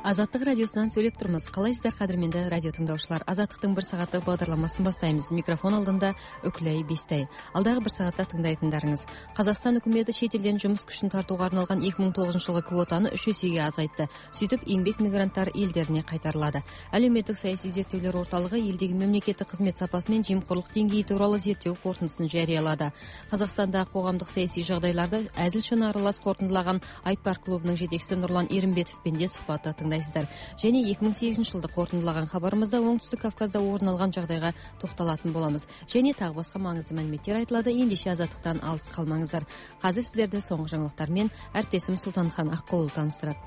Азаттық радиосынан сөйлеп тұрмыз. Қалайсыздар, қадірменді радио тыңдаушылар? Азаттықтың бір сағаттық бағдарламасын бастаймыз. Микрофон алдында Үкілай Бестай. Алдағы бір сағатта тыңдайтындарыңыз. Қазақстан үкіметі шетелден жұмыс күшін тартуға арналған 2009 жылғы квотаны 3 есеге азайтты. Сөйтіп, еңбек мигранттары елдеріне қайтарылады. Әлеуметтік саяси зерттеулер орталығы елдегі мемлекеттік қызмет сапасы мен жемқорлық деңгейі туралы зерттеу қорытындысын жариялады. Қазақстандағы қоғамдық саяси жағдайларды әзіл-шыны аралас қорытындылаған Айтпар клубының жетекшісі Нұрлан Ерімбетовпен де сұхбатты тыңдайсыздар. Және 2008 жылды қорытындылаған хабарымызда оңтүстік Кавказда орын алған жағдайға тоқталатын боламыз. Және тағы басқа маңызды мәліметтер айтылады. Ендеше азаттықтан алыс қалмаңыздар. Қазір сіздерді соңғы жаңалықтармен әріптесім Сұлтанхан Аққұлы таныстырады.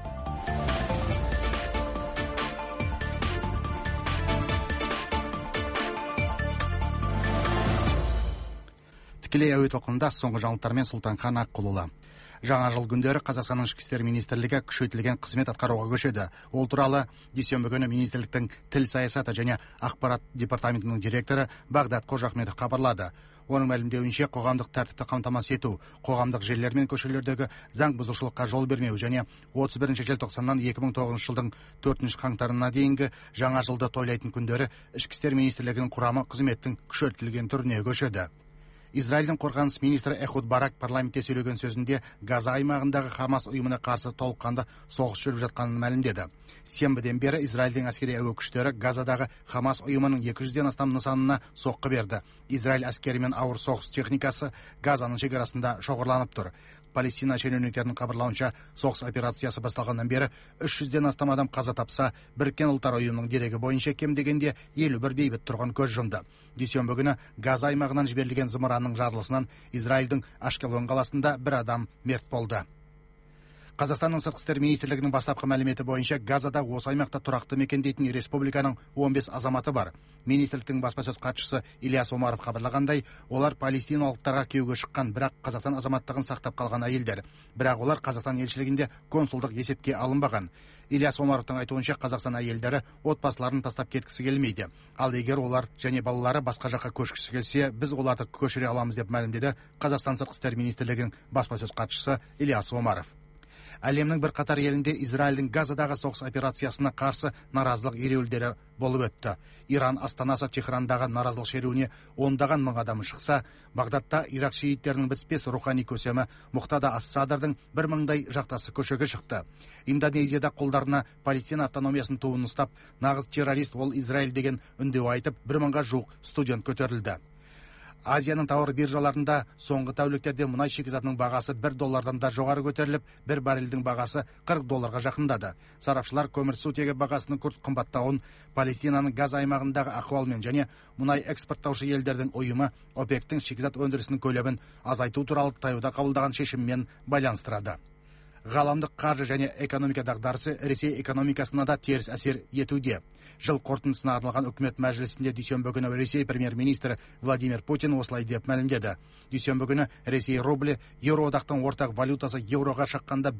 Тікелей әуе толқынында соңғы жаңалықтармен Сұлтанхан Аққұлы. Жаңа жыл күндері Қазақстанның ішкі істер министрлігі күшейтілген қызмет атқаруға көшеді. Ол туралы дүйсенбі күні министрліктің тіл саясаты және ақпарат департаментінің директоры Бағдат Қожахметов хабарлады. Оның мәлімдеуінше қоғамдық тәртіпті қамтамасыз ету, қоғамдық жерлер мен көшелердегі заң бұзушылыққа жол бермеу және 31 желтоқсаннан 2009 жылдың 4 қаңтарына дейінгі жаңа жылды тойлайтын күндері ішкі істер министрлігінің құрамы қызметтің күшейтілген түріне көшеді. Израильдің қорғаныс министрі Эхуд Барак парламентте сөйлеген сөзінде Газа аймағындағы Хамас ұйымына қарсы толыққанды соғыс жүріп жатқанын мәлімдеді. Сенбіден бері Израильдің әскери әуе күштері Газадағы Хамас ұйымының 200-ден астам нысанына соққы берді. Израиль әскері мен ауыр соғыс техникасы Газаның шекарасында шоғырланып тұр. Палестина шенеуніктерінің хабарлауынша, соғыс операциясы басталғаннан бері 300-ден астам адам қаза тапса, Біріккен ұлттар ұйымының дерегі бойынша кем дегенде 51 бейбіт тұрғын көз жұмды. Дүйсенбі күні Газа аймағынан жіберілген зымыранның жарылысынан Израильдің Ашкелон қаласында бір адам мерт болды. Қазақстанның сыртқы істер министрлігінің бастапқы мәліметі бойынша Газада осы аймақта тұрақты мекендейтін республиканың 15 азаматы бар. Министрліктің баспасөз хатшысы Ильяс Омаров хабарлағандай, олар палестиналықтарға күйеуге шыққан, бірақ Қазақстан азаматтығын сақтап қалған әйелдер. Бірақ олар Қазақстан елшілігінде консулдық есепке алынбаған. Ильяс Омаровтың айтуынша, Қазақстан әйелдері отбасыларын тастап кеткісі келмейді. Ал егер олар және балалары басқа жаққа көшкісі келсе, біз оларды көшіре аламыз деп мәлімдеді Қазақстан сыртқы істер министрлігінің баспасөз хатшысы Ильяс Омаров. Әлемнің бір қатар елінде Израильдің Газадағы соғыс операциясына қарсы наразылық ереуілдері болып өтті. Иран астанасы Техрандағы наразылық шеруіне ондаған мың адам шықса, Бағдадта Ирак шииттерінің бітпес рухани көсемі Мұқтада Ас-Садрдың 1000-дай жақтасы көшеге шықты. Индонезияда қолдарына Палестина автономиясын туын ұстап, нағыз террорист ол Израиль деген үндеу айтып, 1000-ға жуық студент көтерілді. Азияның тауар биржаларында соңғы тәуліктерде мұнай шикізатының бағасы $1 да жоғары көтеріліп, бір баррельдің бағасы $40 жақындады. Сарапшылар көмірсутегі бағасының күрт қымбаттауын Палестинаның Газ аймағындағы ахуалмен және мұнай экспорттаушы елдердің ұйымы ОПЕК-тің шикізат өндірісінің көлемін азайту туралы таяуда қабылдаған шешіммен байланыстырады. Ғаламдық қаржы және экономика дағдарысы Ресей экономикасына да теріс әсер етуде. Жыл қорытындысына арналған үкімет мәжілісінде дүйсенбі күні Ресей премьер-министрі Владимир Путин осылай деп мәлімдеді. Дүйсенбі күні Ресей рублі еуроодақтың ортақ валютасы еуроға шаққанда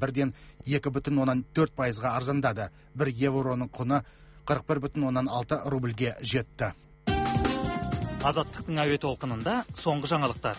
1,2,4% арзандады. 1 евроның құны 41,6 рубльге жетті. Азаттықтың әуе толқынында соңғы жаңалықтар.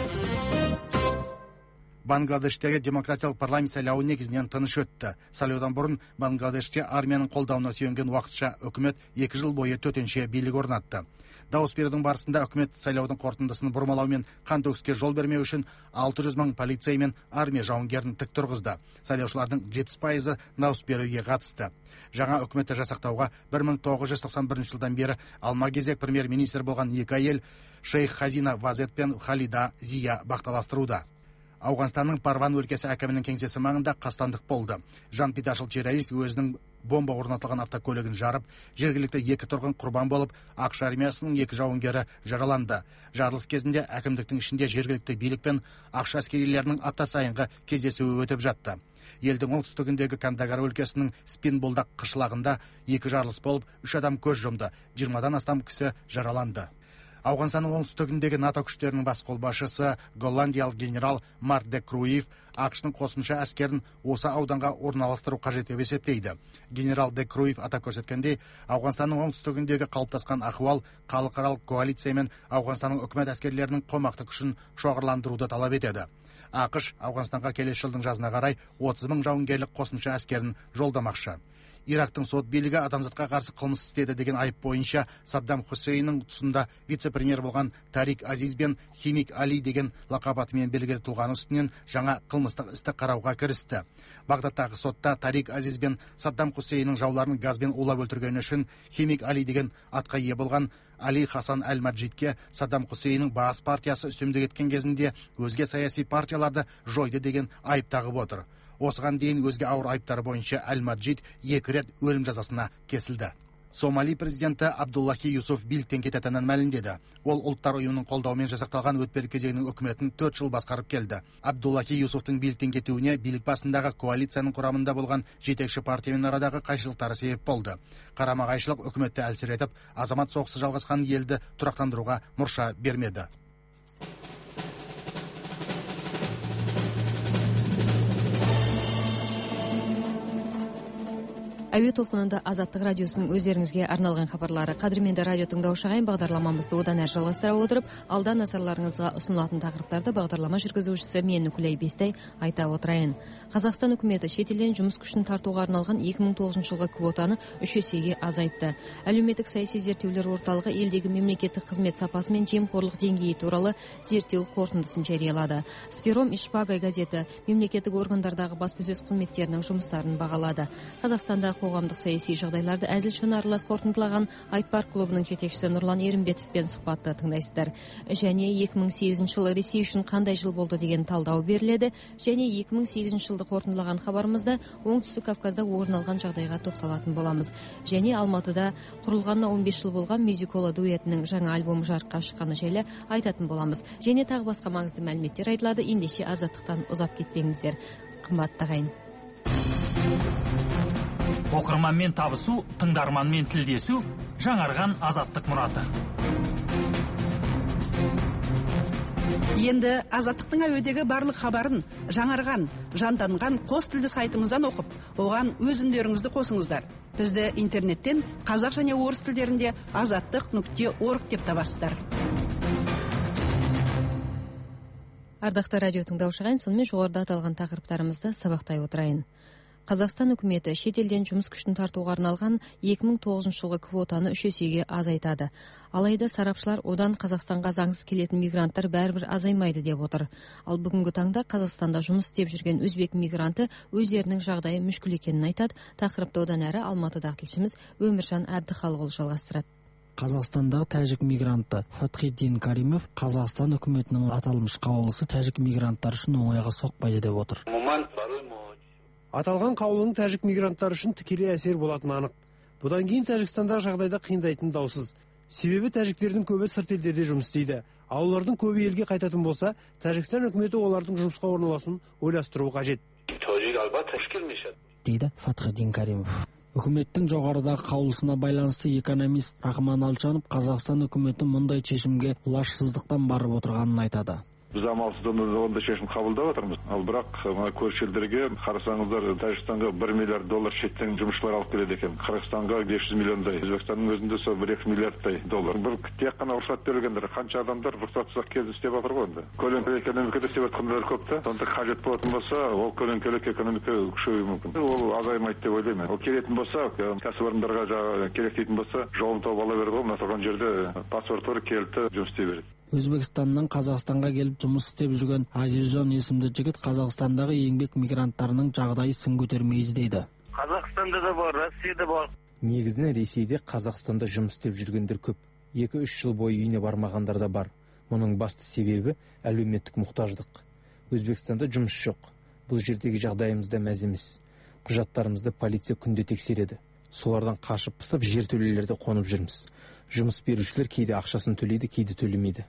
Бангладештегі демократиялық парламент сайлауы негізінен тыныш өтті. Сайлаудан бұрын Бангладеште армияның қолдауына сүйенген уақытша үкімет 2 жыл бойы төтенше билік орнатты. Дауыс берудің барысында үкімет сайлаудың қорытындысын бұрмалау мен қантөгіске жол бермеу үшін 600 мың полицей мен армия жауынгерін тік тұрғызды. Сайлаушылардың 70% дауыс беруге қатысты. Жаңа үкіметті жасақтауға 1991 жылдан бері алма-кезек премьер-министр болған екі әйел Шейх Хазина Вазет пен Халида Зия бақталастыруда. Ауғанстанның Парван өлкесі әкімінің кеңсесі маңында қастандық болды. Жан-пидашыл террорист өзінің бомба орнатылған автокөлігін жарып, жергілікті 2 тұрғын құрбан болып, ақш армиясының 2 жауынгері жараланды. Жарылыс кезінде әкімдіктің ішінде жергілікті билік пен ақш әскерилерінің апта сайынғы кездесуі өтіп жатты. Елдің оңтүстігіндегі Кандагар өлкесінің Спинболдақ қышлағында 2 жарылыс болып, 3 адам көз жұмды, 20-дан астам кісі жараланды. Ауғанстанның оңтүстігіндегі НАТО күштерінің бас қолбасшысы голландиялық генерал Марк де Круйф ақштың қосымша әскерін осы ауданға орналастыру қажет деп есептейді. Генерал де Круйф атап көрсеткендей, Ауғанстанның оңтүстігіндегі қалыптасқан ахуал халықаралық коалиция мен Ауғанстанның үкімет әскерлерінің қомақты күшін шоғырландыруды талап етеді. ақш Ауғанстанға келесі жылдың жазына қарай 30 мың жауынгерлік қосымша әскерін жолдамақшы. Ирактың сот билігі адамзатқа қарсы қылмыс істеді деген айып бойынша Саддам Хусейннің тұсында вице-премьер болған Тарик Азиз бен Химик Али деген лақап атымен белгілі тұлғаның үстінен жаңа қылмыстық істі қарауға кірісті. Бағдаттағы сотта Тарик Азиз бен Саддам Хусейннің жауларын газбен улап өлтіргені үшін Химик Али деген атқа ие болған Али Хасан Әл-Маджидке Саддам Хусейннің Баас партиясы үстемдік еткен кезінде өзге саяси партияларды жойды деген айып тағып отыр. Осыған дейін өзге ауыр айыптары бойынша Әл-Маджид 2 рет өлім жазасына кесілді. Сомали президенті Абдуллахи Юсуф биліктен кететінін мәлімдеді. Ол ұлттар ұйымының қолдауымен жасақталған өтпелі кезеңнің үкіметін 4 жыл басқарып келді. Абдуллахи Юсуфтың биліктен кетуіне билік басындағы коалицияның құрамында болған жетекші партиямен арадағы қайшылықтары себеп болды. Қарама-қайшылық үкіметті әлсіретіп, азамат соғысы жалғасқан елді тұрақтандыруға мұрша бермеді. Әуе толқынында Азаттық радиосының өздеріңізге арналған хабарлары. Қадірменді радио тыңдаушы ағайын, бағдарламамызды одан әрі жалғастыра отырып, алда назарларыңызға ұсынылатын тақырыптарды бағдарлама жүргізушісі мен Үкілей Бестай айта отырайын. Қазақстан үкіметі шетелден жұмыс күшін тартуға арналған 2009 жылғы квотаны 3 есеге азайтты. Әлеуметтік саяси зерттеулер орталығы елдегі мемлекеттік қызмет сапасы мен жемқорлық деңгейі туралы зерттеу қорытындысын жариялады. Спиром Ишпагай газеті мемлекеттік органдардағы баспасөз қызметтерінің жұмыстарын бағалады. Қазақстанда қоғамдық саяси жағдайларды әзіл-шыны аралас қорытындылаған Айтпар клубының жетекшісі Нұрлан Ерімбетовпен сұхбатты тыңдайсыздар. Және 2008 жылы Ресей үшін қандай жыл болды деген талдау беріледі. Және 2008 жылды қорытындылаған хабарымызда оңтүстік Кавказда орын алған жағдайға тоқталатын боламыз. Және Алматыда құрылғанына 15 жыл болған мюзикола дуэтінің жаңа альбомы жарыққа шыққаны жайлы айтатын боламыз. Және тағы басқа маңызды мәліметтер айтылады. Ендеше азаттықтан ұзап кетпеңіздер. Қымбатты ағайын. Оқырманмен табысу, тыңдарманмен тілдесу, жаңарған азаттық мұраты. Енді Азаттықтың әуедегі барлық хабарын жаңарған, жанданған қос тілді сайтымыздан оқып, оған өз үндеріңізді қосыңыздар. Бізді интернеттен қазақ және орыс тілдерінде azаттық.org деп табасыздар. Ардақты радио тыңдаушы ағайын, сонымен жоғарыда аталған тақырыптарымызды сабақтай отырайын. Қазақстан үкіметі шетелден жұмыс күшін тартуға арналған 2009 жылғы квотаны 3 есеге азайтады. Алайда сарапшылар одан Қазақстанға заңсыз келетін мигранттар бәрібір азаймайды деп отыр. Ал бүгінгі таңда Қазақстанда жұмыс істеп жүрген өзбек мигранты өздерінің жағдайы мүшкіл екенін айтады. Тақырыпты одан әрі Алматыдағы тілшіміз Өміржан Әбдіхалықұлы жалғастырады. Қазақстандағы тәжік мигранты Фатхиддин Каримов Қазақстан үкіметінің аталмыш қаулысы тәжік мигранттар үшін оңайға соқпайды деп отыр. Аталған қаулының тәжік мигранттар үшін тікелей әсер болатыны анық. Бұдан кейін Тәжікстандағы жағдайда қиындайтын даусыз. Себебі тәжіктердің көбі сырт елдерде жұмыс істейді. Ал олардың көбі елге қайтатын болса, Тәжікстан үкіметі олардың жұмысқа орналасуын ойластыруы қажет. Дейді Фатхиддин Каримов. Үкіметтің жоғарыдағы қаулысына байланысты экономист Рахман Алчанов Қазақстан үкіметі мұндай шешімге лажсыздықтан барып отырғанын айтады. Біз амалсыздан ондай шешім қабылдап отырмыз. Ал бірақ көрші елдерге қарасаңыздар, Тәжікстанға $1 миллиард шеттен жұмысшылар алып келеді екен. Қырғызстанға 500 миллиондай, Өзбекстанның өзінде сол $1-2 миллиардтай. Бұл тек қана рұқсат берілгендер. Қанша адамдар рұқсатсыз келіп істеп жатыр ғой енді. Көлеңкелі экономикада істеп жатқандар көп та. Сонда қажет болатын болса, ол көлеңкелі экономика күшеюі мүмкін. Ол азаймайды деп ойлаймын. Ол келетін болса, кәсіпорындарға керек дейтін болса, жолын тауып ала береді ғой. Мына тұрған жерде паспорт бар, келді, жұмыс істей береді. Өзбекстаннан Қазақстанға келіп жұмыс істеп жүрген Азизжан есімді жігіт Қазақстандағы еңбек мигранттарының жағдайы сын көтермейді дейді. Қазақстанда да бар, Россияда бар. Негізінен Ресейде Қазақстанда жұмыс істеп жүргендер көп. 2-3 жыл бойы үйіне бармағандар да бар. Мұның басты себебі әлеуметтік мұқтаждық. Өзбекстанда жұмыс жоқ. Бұл жердегі жағдайымызда мәз емес. Құжаттарымызды полиция күнде тексереді. Солардан қашып пысып жертөлелерде қонып жүрміз. Жұмыс берушілер кейде ақшасын төлейді, кейде төлемейді.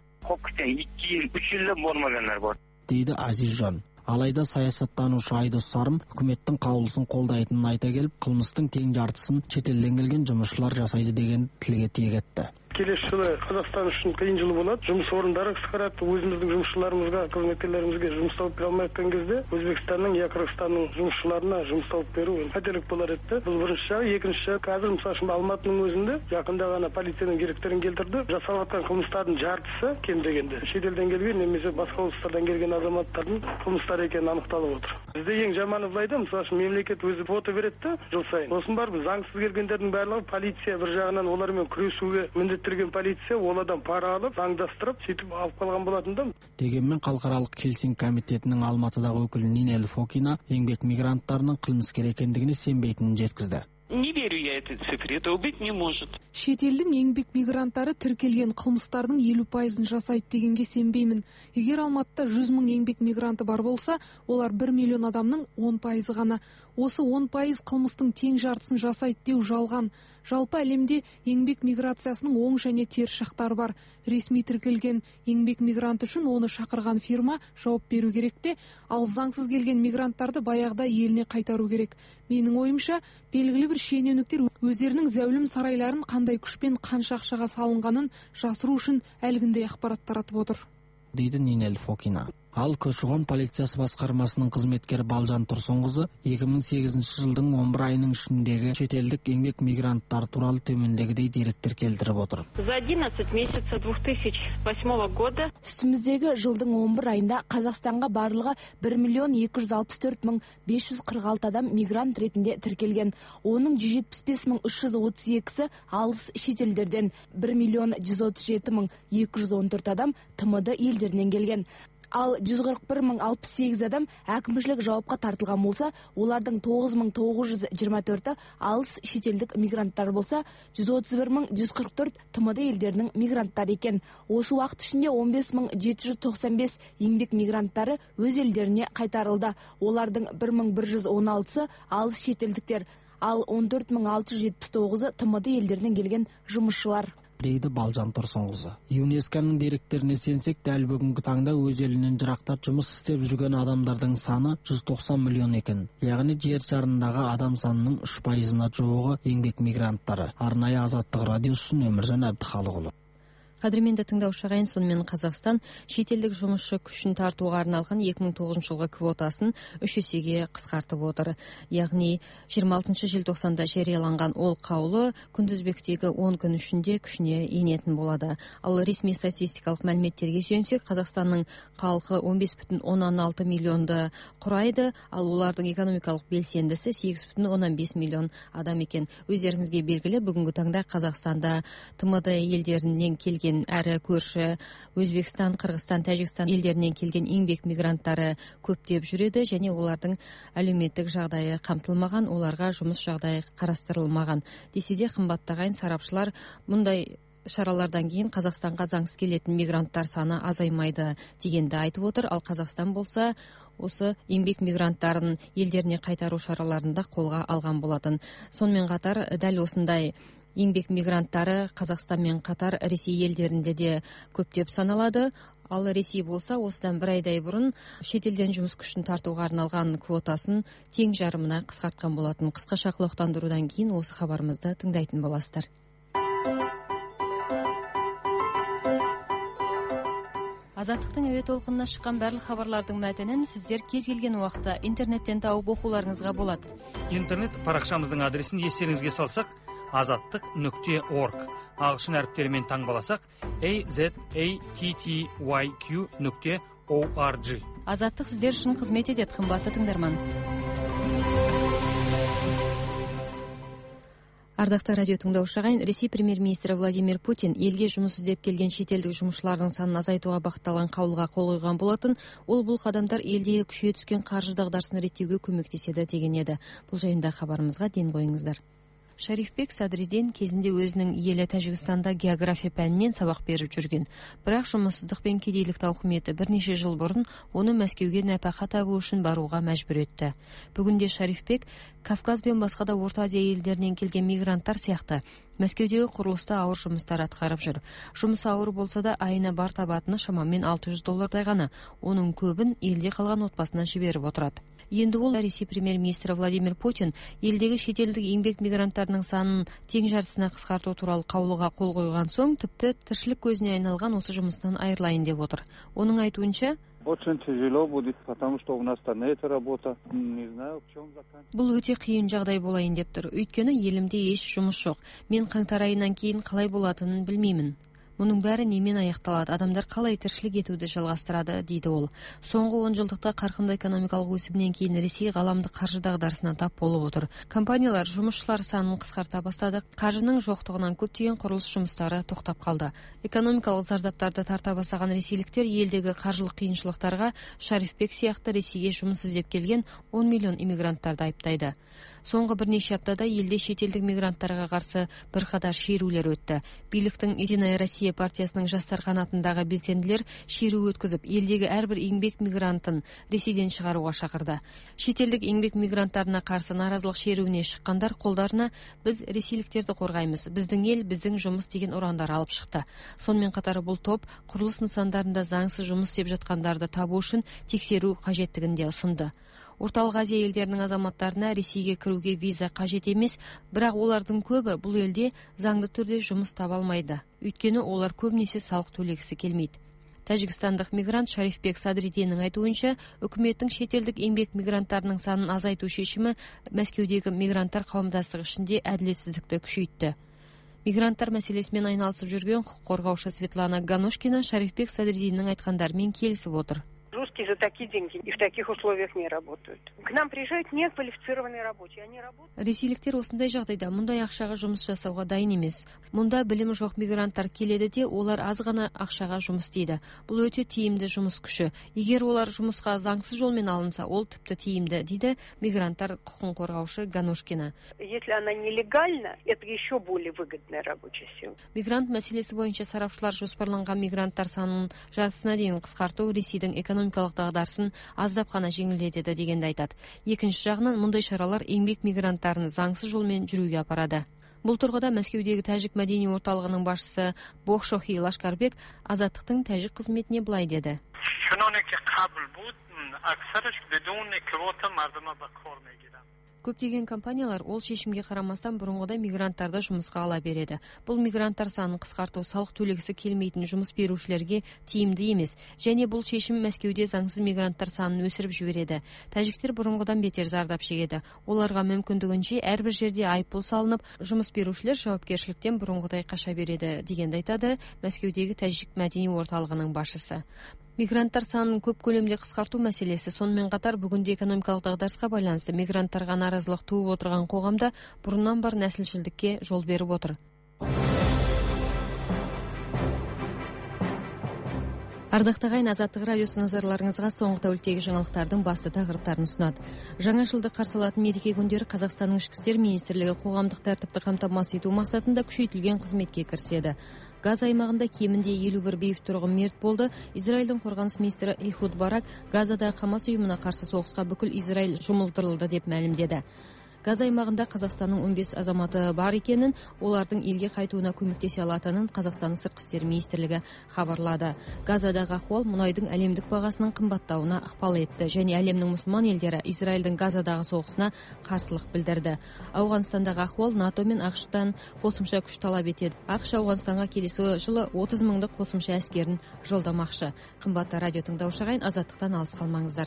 Дейді Азизжан. Алайда саясаттанушы Айдос Сарым үкіметтің қаулысын қолдайтынын айта келіп, қылмыстың тең жартысын шетелден келген жұмысшылар жасайды деген тілге тиек етті. келесі жылы Қазақстан үшін қиын жыл болады. Жұмыс орындары қысқарады. Өзіміздің жұмысшыларымызға, қызметкерлерімізге жұмыс тауып бере алмай жатқан кезде Өзбекстанның я Қырғызстанның жұмысшыларына жұмыс тауып беру қателік болар еді. Бұл бірінші жағы. Екінші жағы, қазір мысалы Алматының өзінде жақында ғана полицияның деректерін келтірді. Жасалып жатқан қылмыстардың жартысы кем дегенде шетелден келген немесе басқа облыстардан келген азаматтардың қылмыстары екені анықталып отыр. Бізде ең жаманы былайда, мысалы мемлекет өзі квота береді жыл сайын. Сосын барып заңсыз келгендердің барлығы полиция бір жағынан олармен күресуге міндеттелген полиция олардан пара алып, заңдастырып, сөйтіп алып қалған болатын да. Дегенмен халықаралық келісім комитетінің Алматыдағы өкілі Нинель Фокина еңбек мигранттарының қылмыскер екендігіне сенбейтінін жеткізді. Не верю я этой цифре, этого быть не может. Шетелдің еңбек мигранттары тіркелген қылмыстардың 50%-ын жасайды дегенге сенбеймін. Егер Алматыда 100 мың еңбек мигранты бар болса, олар 1 миллион адамның 10% ғана. Осы 10% қылмыстың тең жартысын жасайды деу жалған. Жалпы әлемде еңбек миграциясының оң және теріс жақтары бар. Ресми тіркелген еңбек мигрант үшін оны шақырған фирма жауап беру керек те, ал заңсыз келген мигранттарды баяғыда еліне қайтару керек. Менің ойымша, белгілі бір шенеуніктер өздерінің зәулім сарайларын қандай күшпен қанша ақшаға салынғанын жасыру үшін әлгіндей ақпарат таратып отыр, дейді Нинель Фокина. Ал көші-қон полициясы басқармасының қызметкері Балжан Тұрсынқызы 2008 жылдың 11 айының ішіндегі шетелдік еңбек мигранттар туралы төмендегідей деректер келтіріп отыр. За 11 месяца 2008 года үстіміздегі жылдың 11 айында Қазақстанға барлығы 1.264.546 адам мигрант ретінде тіркелген. Оның 175.332-сі алыс шетелдерден, 1.137.214 адам ТМД елдерінен келген. Ал 141.068 адам әкімшілік жауапқа тартылған болса, олардың 9.924-і алыс шетелдік мигранттар болса, 131.144 ТМД елдерінің мигранттары екен. Осы уақыт ішінде 15.795 еңбек мигранттары өз елдеріне қайтарылды. Олардың 1.116-сы алыс шетелдіктер, ал 14.679-і ТМД елдерінен келген жұмысшылар, дейді Балжан Тұрсынқызы. ЮНЕСКО-ның деректеріне сенсек, дәл бүгінгі таңда өз елінен жырақта жұмыс істеп жүрген адамдардың саны 190 миллион екен. Яғни жер шарындағы адам санының 3%-на жуығы еңбек мигранттары. Арнайы Азаттық радиосы үшін Өміржан Әбдіхалықұлы. Қадірменді тыңдаушы ағайын, сонымен Қазақстан шетелдік жұмысшы күшін тартуға арналған 2009 жылғы квотасын 3 есеге қысқартып отыр. Яғни 26 желтоқсанда жарияланған ол қаулы күнтізбектегі 10 күн ішінде күшіне енетін болады. Ал ресми статистикалық мәліметтерге сүйенсек, Қазақстанның халқы 15,16 миллионды құрайды, ал олардың экономикалық белсендісі 8,15 миллион адам екен. Өздеріңізге белгілі, бүгінгі таңда Қазақстанда ТМД елдерінен келген әрі көрші Өзбекстан, Қырғызстан, Тәжікстан елдерінен келген еңбек мигранттары көптеп жүреді және олардың әлеуметтік жағдайы қамтылмаған, оларға жұмыс жағдайы қарастырылмаған. Десе де қымбаттаған сарапшылар мұндай шаралардан кейін Қазақстанға заңсыз келетін мигранттар саны азаймайды дегенді айтып отыр. Ал Қазақстан болса осы еңбек мигранттарын елдеріне қайтару шараларында қолға алған болатын. Сонымен қатар дәл осындай еңбек мигранттары Қазақстанмен қатар Ресей елдерінде де көптеп саналады. Ал Ресей болса осыдан бір айдай бұрын шетелден жұмыс күшін тартуға арналған квотасын тең жарымына қысқартқан болатын. Қысқаша құлақтандырудан кейін осы хабарымызды тыңдайтын боласыздар. Азаттықтың әуе толқынына шыққан барлық хабарлардың мәтінін сіздер кез келген уақытта интернеттен тауып оқуларыңызға болады. Интернет парақшамыздың адресін естеріңізге салсақ, azattiq.org. Ағылшын әріптерімен таңбаласақ, azattiq.org. Азаттық сіздер үшін қызмет етеді, қымбатты тыңдарман. Ардақты радио тыңдаушы ағайын, Ресей премьер-министрі Владимир Путин елге жұмыс іздеп келген шетелдік жұмысшылардың санын азайтуға бағытталған қаулыға қол қойған болатын. Ол бұл қадамдар елдегі күшейе түскен қаржы дағдарысын реттеуге көмектеседі деген еді. Бұл жайында хабарымызға ден қойыңыздар. Шарифбек Садриден кезінде өзінің елі Тәжікстанда география пәнінен сабақ беріп жүрген. Бірақ жұмыссыздық пен кедейлік тауқыметі бірнеше жыл бұрын оны Мәскеуге нәпақа табу үшін баруға мәжбүр етті. Бүгінде Шарифбек Кавказ бен басқа да Орта Азия елдерінен келген мигранттар сияқты Мәскеудегі құрылыста ауыр жұмыстар атқарып жүр. Жұмыс ауыр болса да айына бар табатыны шамамен $600 ғана. Оның көбін елде қалған отбасына жіберіп отырады. Енді ол Ресей премьер-министрі Владимир Путин елдегі шетелдік еңбек мигранттарының санын тең жартысына қысқарту туралы қаулыға қол қойған соң, тіпті тіршілік көзіне айналған осы жұмыстан айырылайын деп отыр. Оның айтуынша, очень тяжело будет, потому что у нас-то нет работы. Не знаю, в чем заканчивается. Бұл өте қиын жағдай болайын деп тұр. Өйткені елімде еш жұмыс жоқ. Мен қаңтар айынан кейін қалай болатынын білмеймін. Мұның бәрі немен аяқталады? Адамдар қалай тіршілік етуді жалғастырады, дейді ол. Соңғы 10 жылдықта қарқынды экономикалық өсімнен кейін Ресей ғаламдық қаржы дағдарысына тап болып отыр. Компаниялар жұмысшылар санын қысқарта бастады. Қаржының жоқтығынан көптеген құрылыс жұмыстары тоқтап қалды. Экономикалық зардаптарды тарта бастаған ресейліктер елдегі қаржылық қиыншылықтарға Шарифбек сияқты Ресейге жұмыс іздеп келген 10 миллион иммигранттарды айыптайды. Соңғы бірнеше аптада елде шетелдік мигранттарға қарсы бірқатар шерулер өтті. Биліктің Единая Россия партиясының жастар қанатындағы белсенділер шеру өткізіп, елдегі әрбір еңбек мигрантын Ресейден шығаруға шақырды. Шетелдік еңбек мигранттарына қарсы наразылық шеруіне шыққандар қолдарына "Біз ресейліктерді қорғаймыз, біздің ел, біздің жұмыс" деген ұрандар алып шықты. Сонымен қатар бұл топ құрылыс нысандарында заңсыз жұмыс істеп жатқандарды табу үшін тексеру қажеттігін де ұсынды. Орталық Азия елдерінің азаматтарына Ресейге кіруге виза қажет емес, бірақ олардың көбі бұл елде заңды түрде жұмыс таба алмайды. Өйткені олар көбінесе салық төлегісі келмейді. Тәжікстандық мигрант Шарифбек Садриденің айтуынша, үкіметтің шетелдік еңбек мигранттарының санын азайту шешімі Мәскеудегі мигранттар қауымдастығы ішінде әділетсіздікті күшейтті. Мигранттар мәселесімен айналысып жүрген құқық қорғаушы Светлана Ганошкина Шарифбек Садриденің айтқандарымен келісіп отыр. Русские за такие деньги и в таких условиях не работают. К нам приезжают неквалифицированные рабочие. Они работают. Ресейліктер осындай жағдайда мұндай ақшаға жұмыс жасауға дайын емес. Мұнда білімі жоқ мигранттар келеді де, олар аз ғана ақшаға жұмыс істейді. Бұл өте тиімді жұмыс күші. Егер олар жұмысқа заңсыз жолмен алынса, ол тіпті тиімді, дейді мигранттар құқығын қорғаушы Ганошкина. Если она нелегальна, это еще более выгодная рабочая сила. Мигрант мәселесі бойынша сарапшылар жоспарланған мигранттар санын жартысына дейін қысқарту Ресейдің экономикалық дағдарысын аздап қана жеңілдетеді дегенді айтады. Екінші жағынан мұндай шаралар еңбек мигранттарын заңсыз жолмен жүруге апарады. Бұл тұрғыда Мәскеудегі тәжік мәдени орталығының басшысы Бохшохи Лашкарбек азаттықтың тәжік қызметіне былай деді. Көптеген компаниялар ол шешімге қарамастан бұрынғыдай мигранттарды жұмысқа ала береді. Бұл мигранттар санын қысқарту, салық төлегісі келмейтін жұмыс берушілерге тиімді емес, және бұл шешім Мәскеуде заңсыз мигранттар санын өсіріп жібереді. Тәжіктер бұрынғыдан бетер зардап шегеді. Оларға мүмкіндігінше әрбір жерде айыппұл салынып, жұмыс берушілер жауапкершіліктен бұрынғыдай қаша береді, дегенді айтады Мәскеудегі тәжік мәдени орталығының басшысы. Мигранттар санын көп көлемде қысқарту мәселесі, сонымен қатар бүгінде экономикалық дағдарысқа байланысты мигранттарға наразылық туып отырған қоғамда бұрыннан бар нәсілшілдікке жол беріп отыр. Ардақты ағайын, Азаттық радиосы назарларыңызға соңғы тәуліктегі жаңалықтардың басты тақырыптарын ұсынады. Жаңа жылды қарсы алатын мереке күндері Қазақстанның ішкі істер министрлігі қоғамдық тәртіпті қамтамасыз ету мақсатында күшейтілген қызметке кіріседі. Газ аймағында кемінде 51 бейбіт тұрғын мерт болды. Израильдің қорғаныс министрі Ихуд Барак Газадағы Хамас ұйымына қарсы соғысқа бүкіл Израиль жұмылдырылды деп мәлімдеді. Газ аймағында Қазақстанның 15 азаматы бар екенін, олардың елге қайтуына көмектесе алатынын Қазақстанның сыртқы істер министрлігі хабарлады. Газадағы ахуал мұнайдың әлемдік бағасының қымбаттауына ықпал етті, және әлемнің мұсылман елдері Израильдің Газадағы соғысына қарсылық білдірді. Ауғанстандағы ахуал НАТО мен ақш-тан қосымша күш талап етеді. ақш Ауғанстанға келесі жылы 30 мыңдық қосымша әскерін жолдамақшы. Қымбатты радио тыңдаушы ағайын, азаттықтан алыс қалмаңыздар.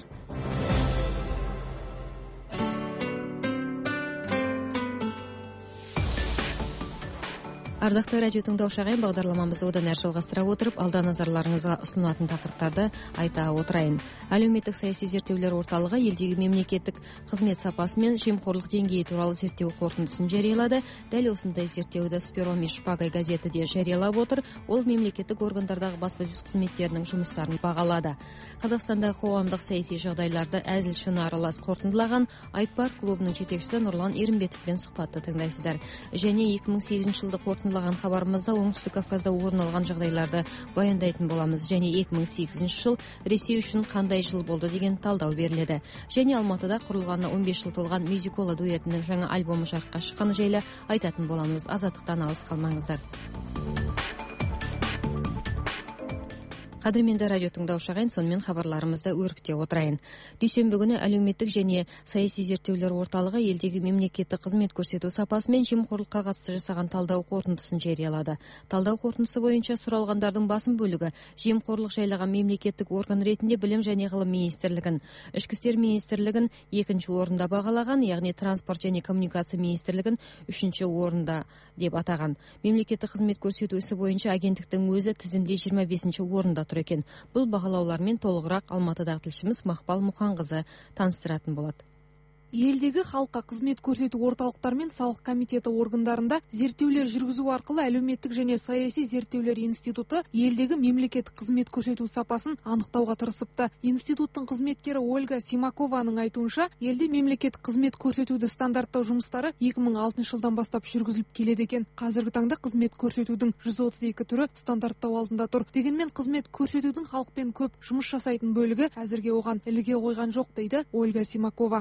Ардақты радио тыңдаушы ағайын, бағдарламамызды одан әрі жалғастыра отырып, алда назарларыңызға ұсынылатын тақырыптарды айта отырайын. Әлеуметтік саяси зерттеулер орталығы елдегі мемлекеттік қызмет сапасы мен жемқорлық деңгейі туралы зерттеу қорытындысын жариялады. Дәл осындай зерттеуді Спером и Шпагой газеті де жариялап отыр. Ол мемлекеттік органдардағы баспасөз қызметтерінің жұмыстарын бағалады. Қазақстандағы қоғамдық саяси жағдайларды әзіл-шыны аралас қорытындылаған Айтпар клубының жетекшісі Нұрлан Ерімбетовпен сұхбатты тыңдайсыздар. Және 2008 жылды қорытындылаған дағдарлаган хабарымызда оңтүстүк Кавказда орун алган жагдайларды баяндайтын боламыз. Және 2008 жыл Ресей үчүн кандай жыл болду деген талдоо берилет. Және Алматыда курулганына 15 жыл толган мюзикола дуэтинин жаңы альбому жарыкка чыкканы жайлы айтатын боламыз. Азаттыктан алыс калмаңыздар. Кадырменде радио тыңдаушы агайын, сонымен хабарларымызды өрбүтө отурайын. Дүйшөмбү күнү әлеуметтик және саясий зерттөөлөр орталыгы элдеги мемлекеттик кызмет көрсөтүү сапасы менен жемкорлукка катысты жасаган талдоо корутундусын жарыялады. Талдоо корутундусу боюнча суралгандардын басым бөлүгү жемкорлук жайлаган мемлекеттик орган ретинде Билим және Гылым министрлигин, Ички иштер министрлигин 2-нчи орунда багалаган, ягни Транспорт және коммуникация министрлигин 3-нчи орунда деп атаган. Мемлекеттик кызмет көрсөтүү isi боюнча агенттиктин өзү тизимде 25-нчи орунда тур экен. Бул багалаулар менен толугураак Алматыдагы тилшимиз Макпал Мукан кызы таныстыратын болот. Элдеги халкка кызмет көрсөтүү орталыктары мен салык комитети органдарында зерттөөлөр жүргүзүү аркылуу әлеуметтик және саясий зерттөөлөр институту элдеги мемлекеттик кызмет көрсөтүү сапасын аныктауга тырысыпты. Институттун кызметкери Ольга Симакованын айтуунча, элде мемлекеттик кызмет көрсөтүүдү стандарттоо жумуштары 2006 жылдан баштап жүргүзүлүп келет экен. Азыркы таңда кызмет көрсөтүүдүн 132 түрү стандарттоо алдында тур. Дегенмен кызмет көрсөтүүдүн халкпен көп жумуш жасайтын бөлүгү азырге оган илге койгон жок, дейди Ольга Симакова.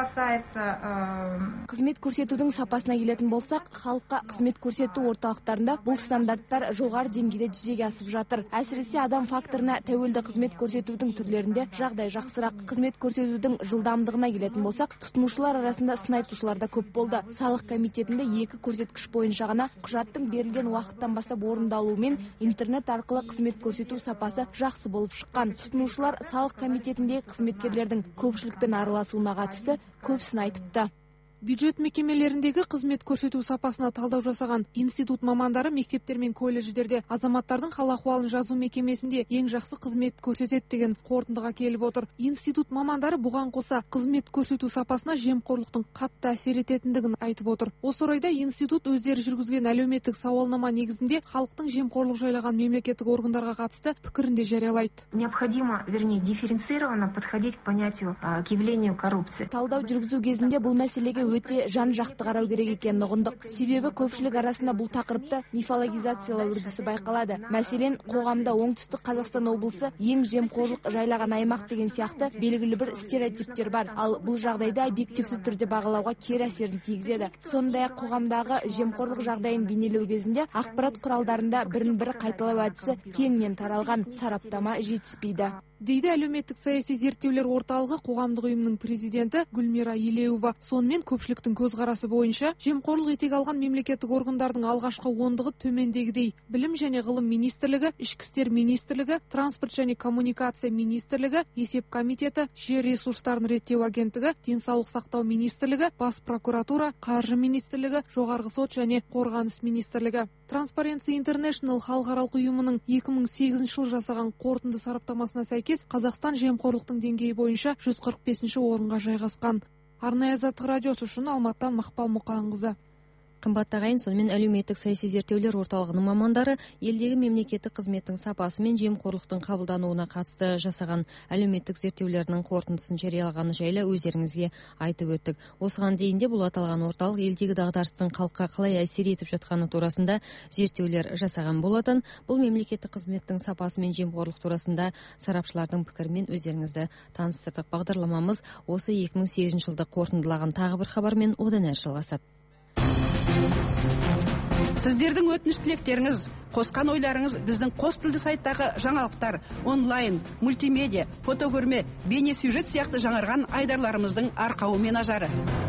Кызмет көрсөтүүнүн сапасына келетін болсақ, халыққа кызмет көрсөтүү орталықтарында бұл стандарттар жоғары деңгейде жүзеге асып жатыр. Әсіресе адам факторына тәуелді кызмет көрсөтүүнүн түрлерінде жағдай жақсырақ. Кызмет көрсөтүүнүн жылдамдығына келетін болсақ, тұтынушылар арасында сын айтушылар да көп болды. Салық комитетінде 2 көрсөткүч боюнча гана құжаттың берилген уақыттан бастап орындалуу мен интернет аркылы кызмет көрсөтүү сапасы жақсы болып шыққан. Тұтынушылар салық комитетінде кызметкерлердің көпшілікпен араласуына қатысты көпсін айтыпты. Бюджет мекемелеріндегі қызмет көрсөтүү сапасына талдау жасаған институт мамандары мектептер мен колледждерде азаматтардың хал ахуалын жазуу мекемесінде ең жақсы қызмет көрсөтөт деген қорытындыға келіп отыр. Институт мамандары бұған қоса қызмет көрсөтүү сапасына жемқорлықтың қатты әсер ететіндігін айтып отыр. Осы орайда институт өздері жүргізген әлеуметтік сауалнама негізінде халықтың жемқорлық жайлаған мемлекеттік органдарға қатысты пікірін де жариялайды. Необходимо, вернее, дифференцированно подходить к понятию, к явлению коррупции. Талдау жүргізу кезінде бұл мәселеге өте жан-жақты қарау керек екенін ұғындық. Себебі көпшілік арасында бұл тақырыпты мифологизациялау үрдісі байқалады. Мәселен, қоғамда оңтүстік Қазақстан облысы ең жемқорлық жайлаған аймақ деген сияқты белгілі бір стереотиптер бар. Ал бұл жағдайда объективті түрде бағалауға кері әсерін тигізеді. Сондай-ақ қоғамдағы жемқорлық жағдайын бейнелеу кезінде ақпарат құралдарында бірін-бірі қайталау әдісі кеңінен таралған, сараптама жетіспейді, дейді әлеуметтік саяси зерттеулер орталығы қоғамдық ұйымының президенті Гүлмира Елеуова. Сонымен көпшіліктің көзқарасы бойынша жемқорлық етек алған мемлекеттік органдардың алғашқы ондығы төмендегідей: Білім және ғылым министрлігі, Ішкі істер министрлігі, Транспорт және коммуникация министрлігі, Есеп комитеті, Жер ресурстарын реттеу агенттігі, Денсаулық сақтау министрлігі, Бас прокуратура, Қаржы министрлігі, Жоғарғы сот және Қорғаныс министрлігі. Transparency International халықаралық ұйымының 2008 жыл жасаған қорытынды сараптамасына сәйкес, Қазақстан жемқорлықтың деңгейі бойынша 145-ші орынға жайғасқан. Арнайы Азаттық радиосы үшін Алматыдан Мақпал Мұқан қызы. Қымбатты ағайын, сонымен әлеуметтік саяси зерттеулер орталығының мамандары елдегі мемлекеттік қызметтің сапасы мен жемқорлықтың қабылдануына қатысты жасаған әлеуметтік зерттеулерінің қорытындысын жариялағаны жайлы өздеріңізге айтып өттік. Осыған дейін де бұл аталған орталық елдегі дағдарыстың халыққа қалай әсер етіп жатқаны турасында зерттеулер жасаған болатын. Бұл мемлекеттік қызметтің сапасы мен жемқорлық турасында сарапшылардың пікірімен өздеріңізді таныстырдық. Бағдарламамыз осы 2008 жылды қорытындылаған тағы бір хабармен одан әрі жалғасады. Сіздердің өтініш тілектеріңіз, қосқан ойларыңыз біздің қос тілді сайттағы жаңалықтар, онлайн, мультимедиа, фотокөрме, бейне сюжет сияқты жаңарған айдарларымыздың арқауы мен ажары.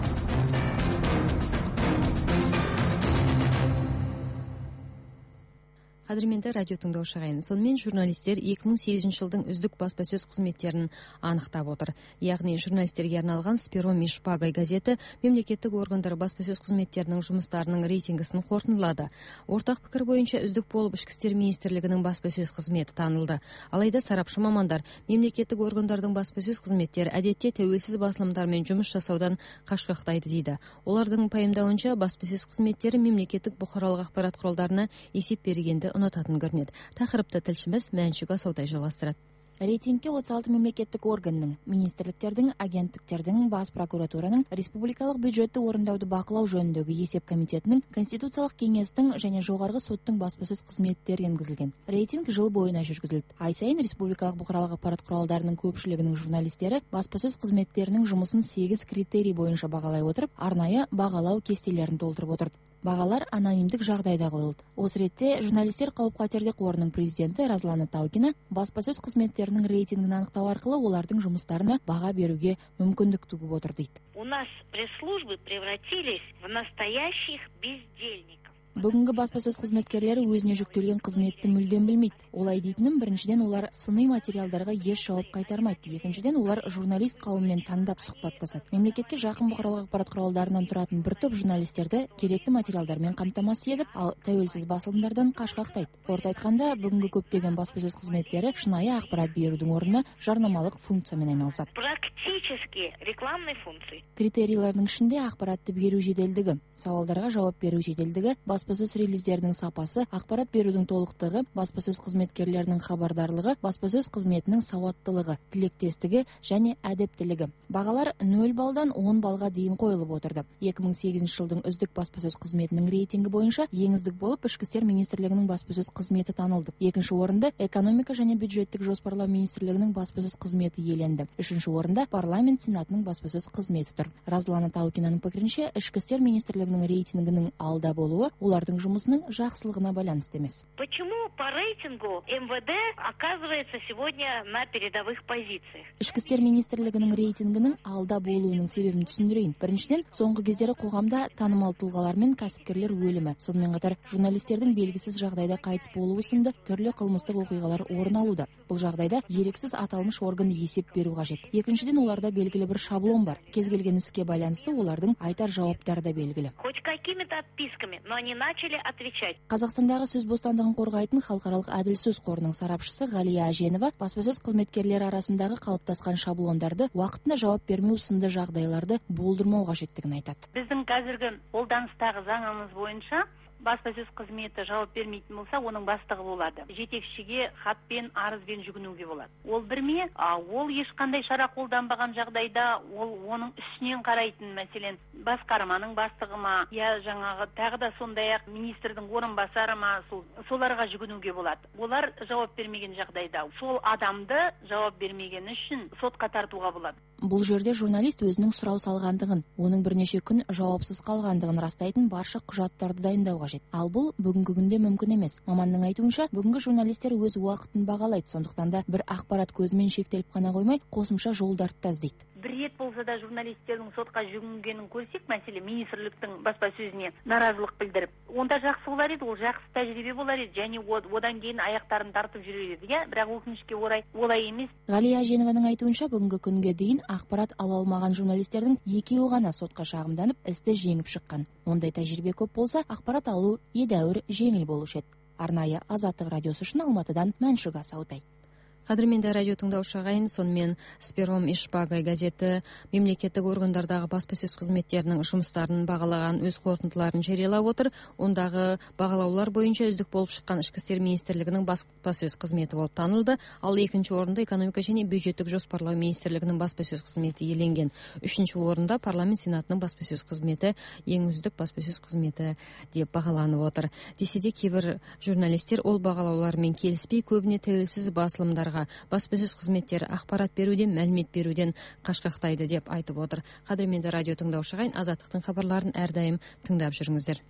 Қадірменді радио тыңдаушы ағайын, сонымен журналистер 2008 жылдың үздік баспасөз қызметтерін анықтап отыр. Яғни журналистерге арналған Сперо Мишпагай газеті мемлекеттік органдар баспасөз қызметтерінің жұмыстарының рейтингісін қорытындылады. Ортақ пікір бойынша үздік болып Ішкі істер министрлігінің баспасөз қызметі танылды. Алайда сарапшы мамандар мемлекеттік органдардың баспасөз қызметтері әдетте тәуелсіз басылымдармен жұмыс жасаудан қашқақтайды дейді. Олардың пайымдауынша баспасөз қызметтері мемлекеттік бұқаралық ақпарат құралдарына есеп бергенді ұнататын көрінеді. Тақырыпты тілшіміз Мәншүк Асаутай жалғастырады. Рейтингке 36 мемлекеттик органның, министрликтердің, агенттіктердің, бас прокуратураның, республикалық бюджетті орындауды бақылау жөніндегі есеп комитетінің, конституциялық кеңестің және жоғарғы соттың баспасөз қызметтері енгізілген. Рейтинг жыл бойына жүргізілді. Ай сайын республикалық бұқаралық ақпарат құралдарының көпшілігінің журналистері баспасөз қызметтерінің жұмысын 8 критерий бойынша бағалай отырып, арнайы бағалау кестелерін толтырып отырды. Бағалар анонимдік жағдайда қойылды. Осы ретте журналистер қауіп-қатерде қорының президенті Разлана Таукина баспасөз қызметтерінің рейтингін анықтау арқылы олардың жұмыстарына баға беруге мүмкіндік туып отыр дейді. У нас пресс-службы превратились в настоящих бездельников. Бүгінгі баспасөз қызметкерлері өзіне жүктелген қызметті мүлдем білмейді. Олай дейтінім, біріншіден олар сыни материалдарға еш жауап қайтармайды. Екіншіден олар журналист қауыммен таңдап сұхбаттасады. Мемлекетке жақын бұқаралық ақпарат құралдарынан тұратын бір топ журналистерді керекті материалдармен қамтамасыз етіп, ал тәуелсіз басылымдардан қашқақтайды. Қорыта айтқанда, бүгінгі көптеген баспасөз қызметтері шынайы ақпарат берудің орнына жарнамалық функциямен айналысады. Практически рекламной функции. Критерийлердің ішінде ақпаратты беру жеделдігі, сауалдарға жауап беру жеделдігі, баспасөз релиздерінің сапасы, ақпарат берудің толықтығы, баспасөз қызметкерлерінің хабардарлығы, баспасөз қызметінің сауаттылығы, тілектестігі және әдептілігі. Бағалар 0 балдан 10 балға дейін қойылып отырды. 2008 жылдың үздік баспасөз қызметінің рейтингі бойынша ең үздік болып Ішкі істер министрлігінің баспасөз қызметі танылды. Екінші орынды экономика және бюджеттік жоспарлау министрлігінің баспасөз қызметі иеленді. Үшінші орында парламент сенатының баспасөз қызметі тұр. Разлана Таукинаның пікірінше, Ішкі істер министрлігінің рейтингінің алда болуы олардың жұмысының жақсылығына байланысты емес. Почему по рейтингу МВД оказывается сегодня на передовых позициях? Ішкі істер министрлігінің рейтингінің алда болуының себебін түсіндірейін. Біріншіден, соңғы кездері қоғамда танымал тұлғалар мен кәсіпкерлер өлімі, сонымен қатар журналистердің белгісіз жағдайда қайтыс болуы сынды түрлі қылмыстық оқиғалар орын алуда. Бұл жағдайда еріксіз аталмыш орган есеп беру қажет. Екіншіден, оларда белгілі бір шаблон бар. Кез келген іске байланысты олардың айтар жауаптары да белгілі. Хоть какими-то отписками, но они начали отвечать. Қазақстандағы сөз бостандығын қорғайтын халықаралық әділ сөз қорының сарапшысы Ғалия Әженова баспасөз қызметкерлері арасындағы қалыптасқан шаблондарды уақытында жауап бермеу сынды жағдайларды болдырмау қажеттігін айтады. Біздің қазіргі қолданыстағы заңымыз бойынша баспасөз қызметі жауап бермейтін болса, оның бастығы болады. Жетекшіге хатпен, арызбен жүгінуге болады. Ол бірме, ол ешқандай шара қолданбаған жағдайда, ол оның үстінен қарайтын, мәселен, басқарманың бастығы ма, я жаңағы тағы да сондай-ақ министрдің орынбасары ма, соларға жүгінуге болады. Олар жауап бермеген жағдайда, сол адамды жауап бермегені үшін сотқа тартуға болады. Бұл жерде журналист өзінің сұрау салғандығын, оның бірнеше күн жауапсыз қалғандығын растайтын барша құжаттарды дайындау қажет. Ал бұл бүгінгі күнде мүмкін емес. Маманның айтуынша, бүгінгі журналистер өз уақытын бағалайды, сондықтан да бір ақпарат көзімен шектеліп қана қоймай, қосымша жолдарды да іздейді. Бір рет болса да журналистердің сотқа жүгінгенін көрсек, мәселе министрліктің баспасөзіне наразылық білдіріп, онда жақсы болар еді, ол жақсы тәжірибе болар еді, және одан кейін аяқтарын тартып жүрер еді, бірақ өкінішке орай олай емес. Ғалия Әженованың айтуынша, бүгінгі күнге дейін ақпарат ала алмаған журналистердің екеуі ғана сотқа шағымданып, істі жеңіп шыққан. Ондай тәжірибе көп болса, ақпарат алу едәуір жеңіл болушы еді. Арнайы Азаттық радиосы үшін Алматыдан Мәншүк Асаутай. Қадірменді радио тыңдаушы ағайын, сонымен Спером Ишпагай газеті мемлекеттік органдардағы баспасөз қызметтерінің жұмыстарын бағалаған өз қорытындыларын жариялап отыр. Ондағы бағалаулар бойынша үздік болып шыққан Ішкі істер министрлігінің баспасөз қызметі болып танылды, ал екінші орында экономика және бюджеттік жоспарлау министрлігінің баспасөз қызметі иеленген. Үшінші орында парламент сенатының баспасөз қызметі ең үздік баспасөз қызметі деп бағаланып отыр. Десе де кейбір журналистер ол бағалаулармен келіспей, көбіне тәуелсіз басылымдар баспасөз қызметтері ақпарат беруден, мәлімет беруден қашқақтайды деп айтып отыр. Қадірменді радио тыңдаушы ағайын, Азаттықтың хабарларын әрдайым тыңдап жүріңіздер.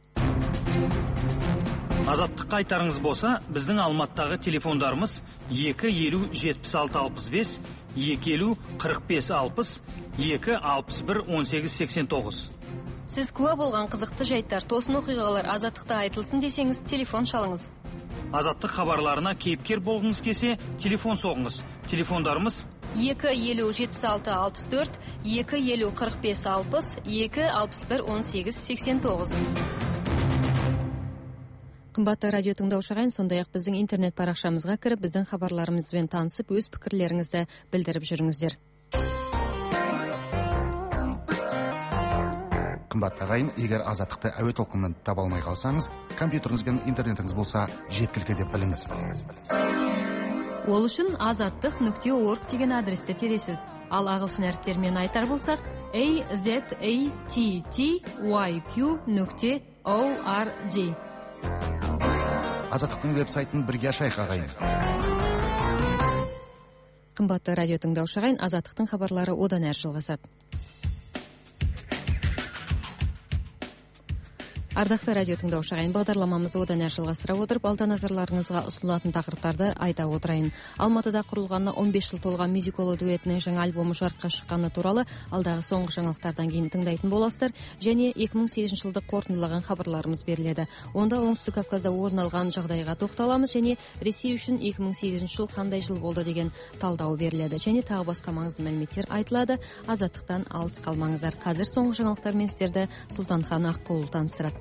Азаттыққа айтарыңыз болса, біздің Алматыдағы телефондарымыз 250-76-65, 250-45-60, 261-18-89. Сіз куә болған қызықты жайттар, тосын оқиғалар Азаттықта айтылсын десеңіз, телефон шалыңыз. Азаттық хабарларына кейіпкер болғыңыз келсе, телефон соғыңыз. Телефондарымыз 250-76-64, 250-45-60, 261-18-89. Қымбатты радио тыңдаушы ағайын, сондай-ақ біздің интернет парақшамызға кіріп, біздің хабарларымызбен танысып, өз пікірлеріңізді білдіріп жүріңіздер. Қымбатты ағайын, егер Азаттықты әуе толқынынан таба алмай қалсаңыз, компьютеріңіз бен интернетіңіз болса жеткілікті деп біліңіз. Ол үшін azattiq.org деген адресті тересіз. Ал ағылшын әріптермен айтар болсақ, azattyq.org. Азаттықтың веб-сайтын бірге ашайық ағайын. Қымбатты радио тыңдаушы ағайын, Азаттықтың хабарлары одан әрі жалғасады. Ардақты радио тыңдаушы ағайын, бағдарламамызды одан әрі жалғастыра отырып, алда назарларыңызға ұсынылатын тақырыптарды айта отырайын. Алматыда құрылғанына 15 жыл толған мюзикл дуэтінің жаңа альбомы жарыққа шыққаны туралы алдағы соңғы жаңалықтардан кейін тыңдайтын боласыздар, және 2008 жылды қорытындылаған хабарларымыз беріледі. Онда Оңтүстік Кавказда орын алған жағдайға тоқталамыз, және Ресей үшін 2008 жыл қандай жыл болды деген талдау беріледі, және тағы басқа маңызды мәліметтер айтылады. Азаттықтан алыс қалмаңыздар. Қазір соңғы жаңалықтармен сіздерді Сұлтанхан Аққұл таныстырады.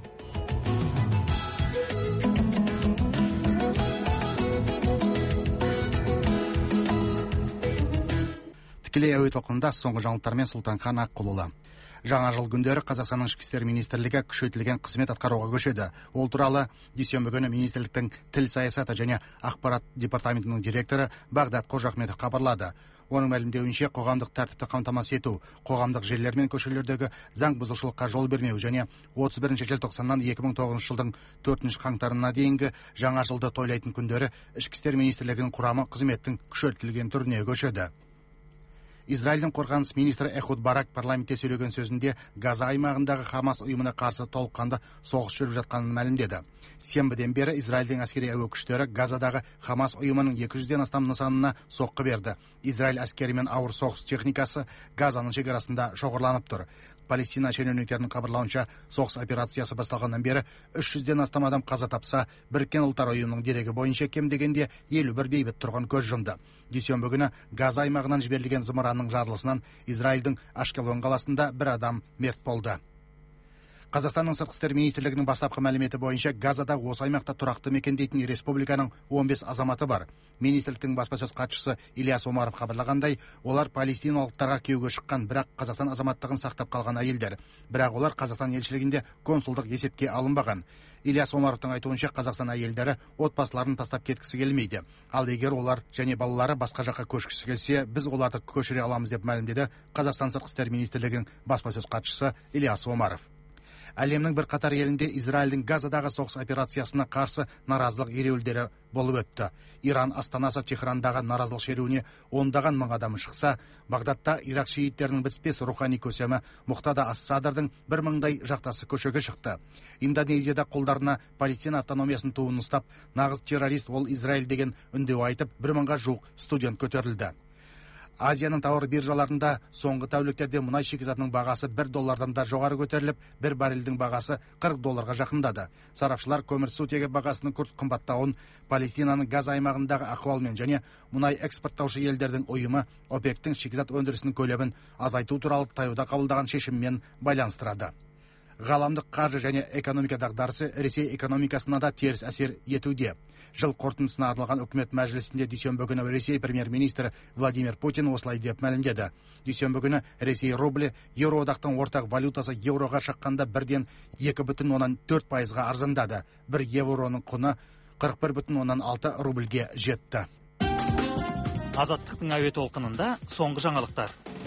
Тікелей әуе толқынында соңғы жаңалықтармен Сұлтанхан Аққұлы. Жаңа жыл күндері Қазақстанның ішкі істер министрлігі күшейтілген қызмет атқаруға көшеді. Ол туралы дүйсенбі күні министрліктің тіл саясаты және ақпарат департаментінің директоры Бағдат Қожахметов хабарлады. Оның мәлімдеуінше қоғамдық тәртіпті қамтамасыз ету, қоғамдық жерлер мен көшелердегі заң бұзушылыққа жол бермеу және 31 желтоқсаннан 2009 жылдың 4 қаңтарына дейінгі жаңа жылды тойлайтын күндері ішкі істер министрлігінің құрамы қызметтің күшейтілген түріне көшеді. Израильдің қорғаныс министрі Эхуд Барак парламентте сөйлеген сөзінде Газа аймағындағы Хамас ұйымына қарсы толыққанды соғыс жүріп жатқанын мәлімдеді. Сенбіден бері Израильдің әскери әуе күштері Газадағы Хамас ұйымының 200-ден астам нысанына соққы берді. Израиль әскері мен ауыр соғыс техникасы Газаның шекарасында шоғырланып тұр. Палестина шенеуніктерінің хабарлауынша, соғыс операциясы басталғаннан бері 300-ден астам адам қаза тапса, Біріккен ұлттар ұйымының дерегі бойынша кем дегенде 51 бейбіт тұрғын көз жұмды. Дүйсенбі күні Газа аймағынан жіберілген зымыранның жарылысынан Израильдің Ашкелон қаласында бір адам мерт болды. Қазақстанның сыртқы істер министрлігінің бастапқы мәліметі бойынша Газада осы аймақта тұрақты мекендейтін республиканың 15 азаматы бар. Министрліктің баспасөз хатшысы Ильяс Омаров хабарлағандай, олар палестиналықтарға күйеуге шыққан, бірақ Қазақстан азаматтығын сақтап қалған әйелдер. Бірақ олар Қазақстан елшілігінде консулдық есепке алынбаған. Ильяс Омаровтың айтуынша, Қазақстан әйелдері отбасыларын тастап кеткісі келмейді. Ал егер олар және балалары басқа жаққа көшкісі келсе, біз оларды көшіре аламыз деп мәлімдеді Қазақстан сыртқы істер министрлігінің баспасөз хатшысы Ильяс Омаров. Әлемнің бір қатар елінде Израильдің Газадағы соғыс операциясына қарсы наразылық ереуілдері болып өтті. Иран астанасы Техрандағы наразылық шеруіне ондаған мың адам шықса, Бағдатта Ирак шииттерінің бітпес рухани көсемі Мұқтада ас-Садрдың 1000-дай жақтасы көшеге шықты. Индонезияда қолдарына Палестина автономиясын туын ұстап, нағыз террорист ол Израиль деген үндеу айтып, 1000-ға жуық студент көтерілді. Азияның тауар биржаларында соңғы тәуліктерде мұнай шикізатының бағасы $1 да жоғары көтеріліп, бір баррельдің бағасы $40 жақындады. Сарапшылар көмірсутегі бағасының күрт қымбаттауын Палестинаның Газ аймағындағы ахуалмен және мұнай экспорттаушы елдердің ұйымы ОПЕК-тің шикізат өндірісінің көлемін азайту туралы таяуда қабылдаған шешіммен байланыстырады. Ғаламдық қаржы және экономика дағдарысы Ресей экономикасына да теріс әсер етуде. Жыл қорытындысына арналған үкімет мәжілісінде дүйсенбі күні Ресей премьер-министрі Владимир Путин осылай деп мәлімдеді. Дүйсенбі күні Ресей рублі еуроодақтың ортақ валютасы еуроға шаққанда 1,2,4% арзандады. 1 евроның құны 41,6 рубльге жетті. Азаттықтың әуе толқынында соңғы жаңалықтар.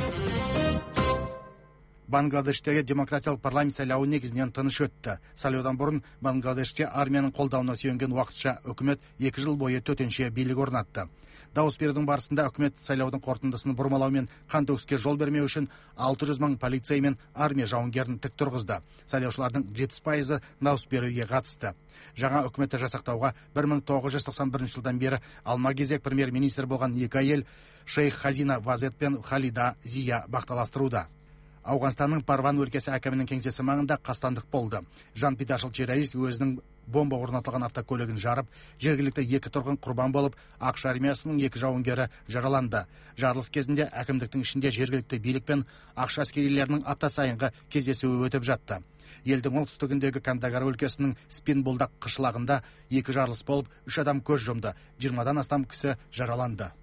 Бангладештегі демократиялық парламент сайлауы негізінен тыныш өтті. Сайлаудан бұрын Бангладеште армияның қолдауына сүйенген уақытша үкімет 2 жыл бойы төтенше билік орнатты. Дауыс берудің барысында үкімет сайлаудың қорытындысын бұрмалау мен қантөгіске жол бермеу үшін 600 мың полицей мен армия жауынгерін тік тұрғызды. Сайлаушылардың 70% дауыс беруге қатысты. Жаңа үкіметті жасақтауға 1991 жылдан бері алма-кезек премьер-министр болған екі әйел Шейх Хазина Вазет пен Халида Зия бақталастыруда. Ауғанстанның Парван өлкесі әкімінің кеңсесі маңында қастандық болды. Жанпидашыл террорист өзінің бомба орнатылған автокөлігін жарып, жергілікті 2 тұрғын құрбан болып, ақш армиясының 2 жауынгері жараланды. Жарылыс кезінде әкімдіктің ішінде жергілікті билік пен ақш әскерилерінің апта сайынғы кездесуі өтіп жатты. Елдің оңтүстігіндегі Кандагар өлкесінің Спинбулдақ қышлағында 2 жарылыс болып, 3 адам көз жұмды, 20-дан астам кісі жараланды.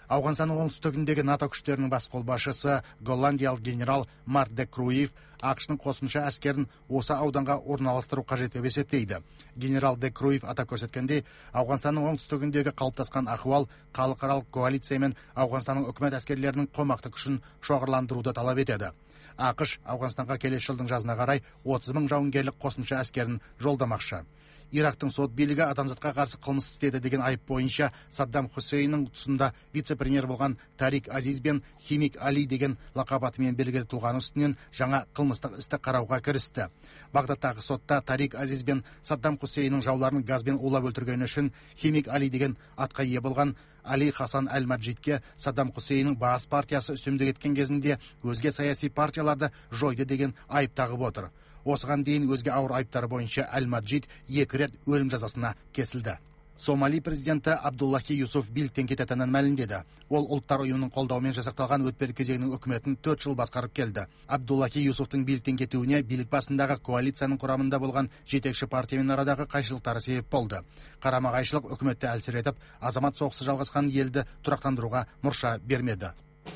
Ауғанстанның оңтүстігіндегі НАТО күштерінің бас қолбасшысы голландиялық генерал Марк де Круйф ақш-ның қосымша әскерін осы ауданға орналастыру қажет деп есептейді. Генерал де Круйф атап көрсеткендей, Ауғанстанның оңтүстігіндегі қалыптасқан ахуал халықаралық коалиция мен Ауғанстанның үкімет әскерлерінің қомақты күшін шоғырландыруды талап етеді. ақш Ауғанстанға келесі жылдың жазына қарай 30 000 жауынгерлік қосымша әскерін жолдамақшы. Ирактың сот билігі адамзатқа қарсы қылмыс істеді деген айып бойынша Саддам Хусейннің тұсында вице-премьер болған Тарик Азиз бен Химик Али деген лақап атымен белгілі тұлғаның үстінен жаңа қылмыстық істі қарауға кірісті. Бағдаттағы сотта Тарик Азиз бен Саддам Хусейннің жауларын газбен улап өлтіргені үшін Химик Али деген атқа ие болған Али Хасан Әл-Маджидке Саддам Хусейннің Баас партиясы үстемдік еткен кезінде өзге саяси партияларды жойды деген айып тағып отыр. Осыған дейін өзге ауыр айыптары бойынша Әл-Маджид 2 рет өлім жазасына кесілді. Сомали президенті Абдуллахи Юсуф биліктен кететінін мәлімдеді. Ол ұлттар ұйымының қолдауымен жасақталған өтпелі кезеңнің үкіметін 4 жыл басқарып келді. Абдуллахи Юсуфтың биліктен кетуіне билік басындағы коалицияның құрамында болған жетекші партиямен арадағы қайшылықтары себеп болды. Қарама-қайшылық үкіметті әлсіретіп, азамат соғысы жалғасқан елді тұрақтандыруға мұрша бермеді.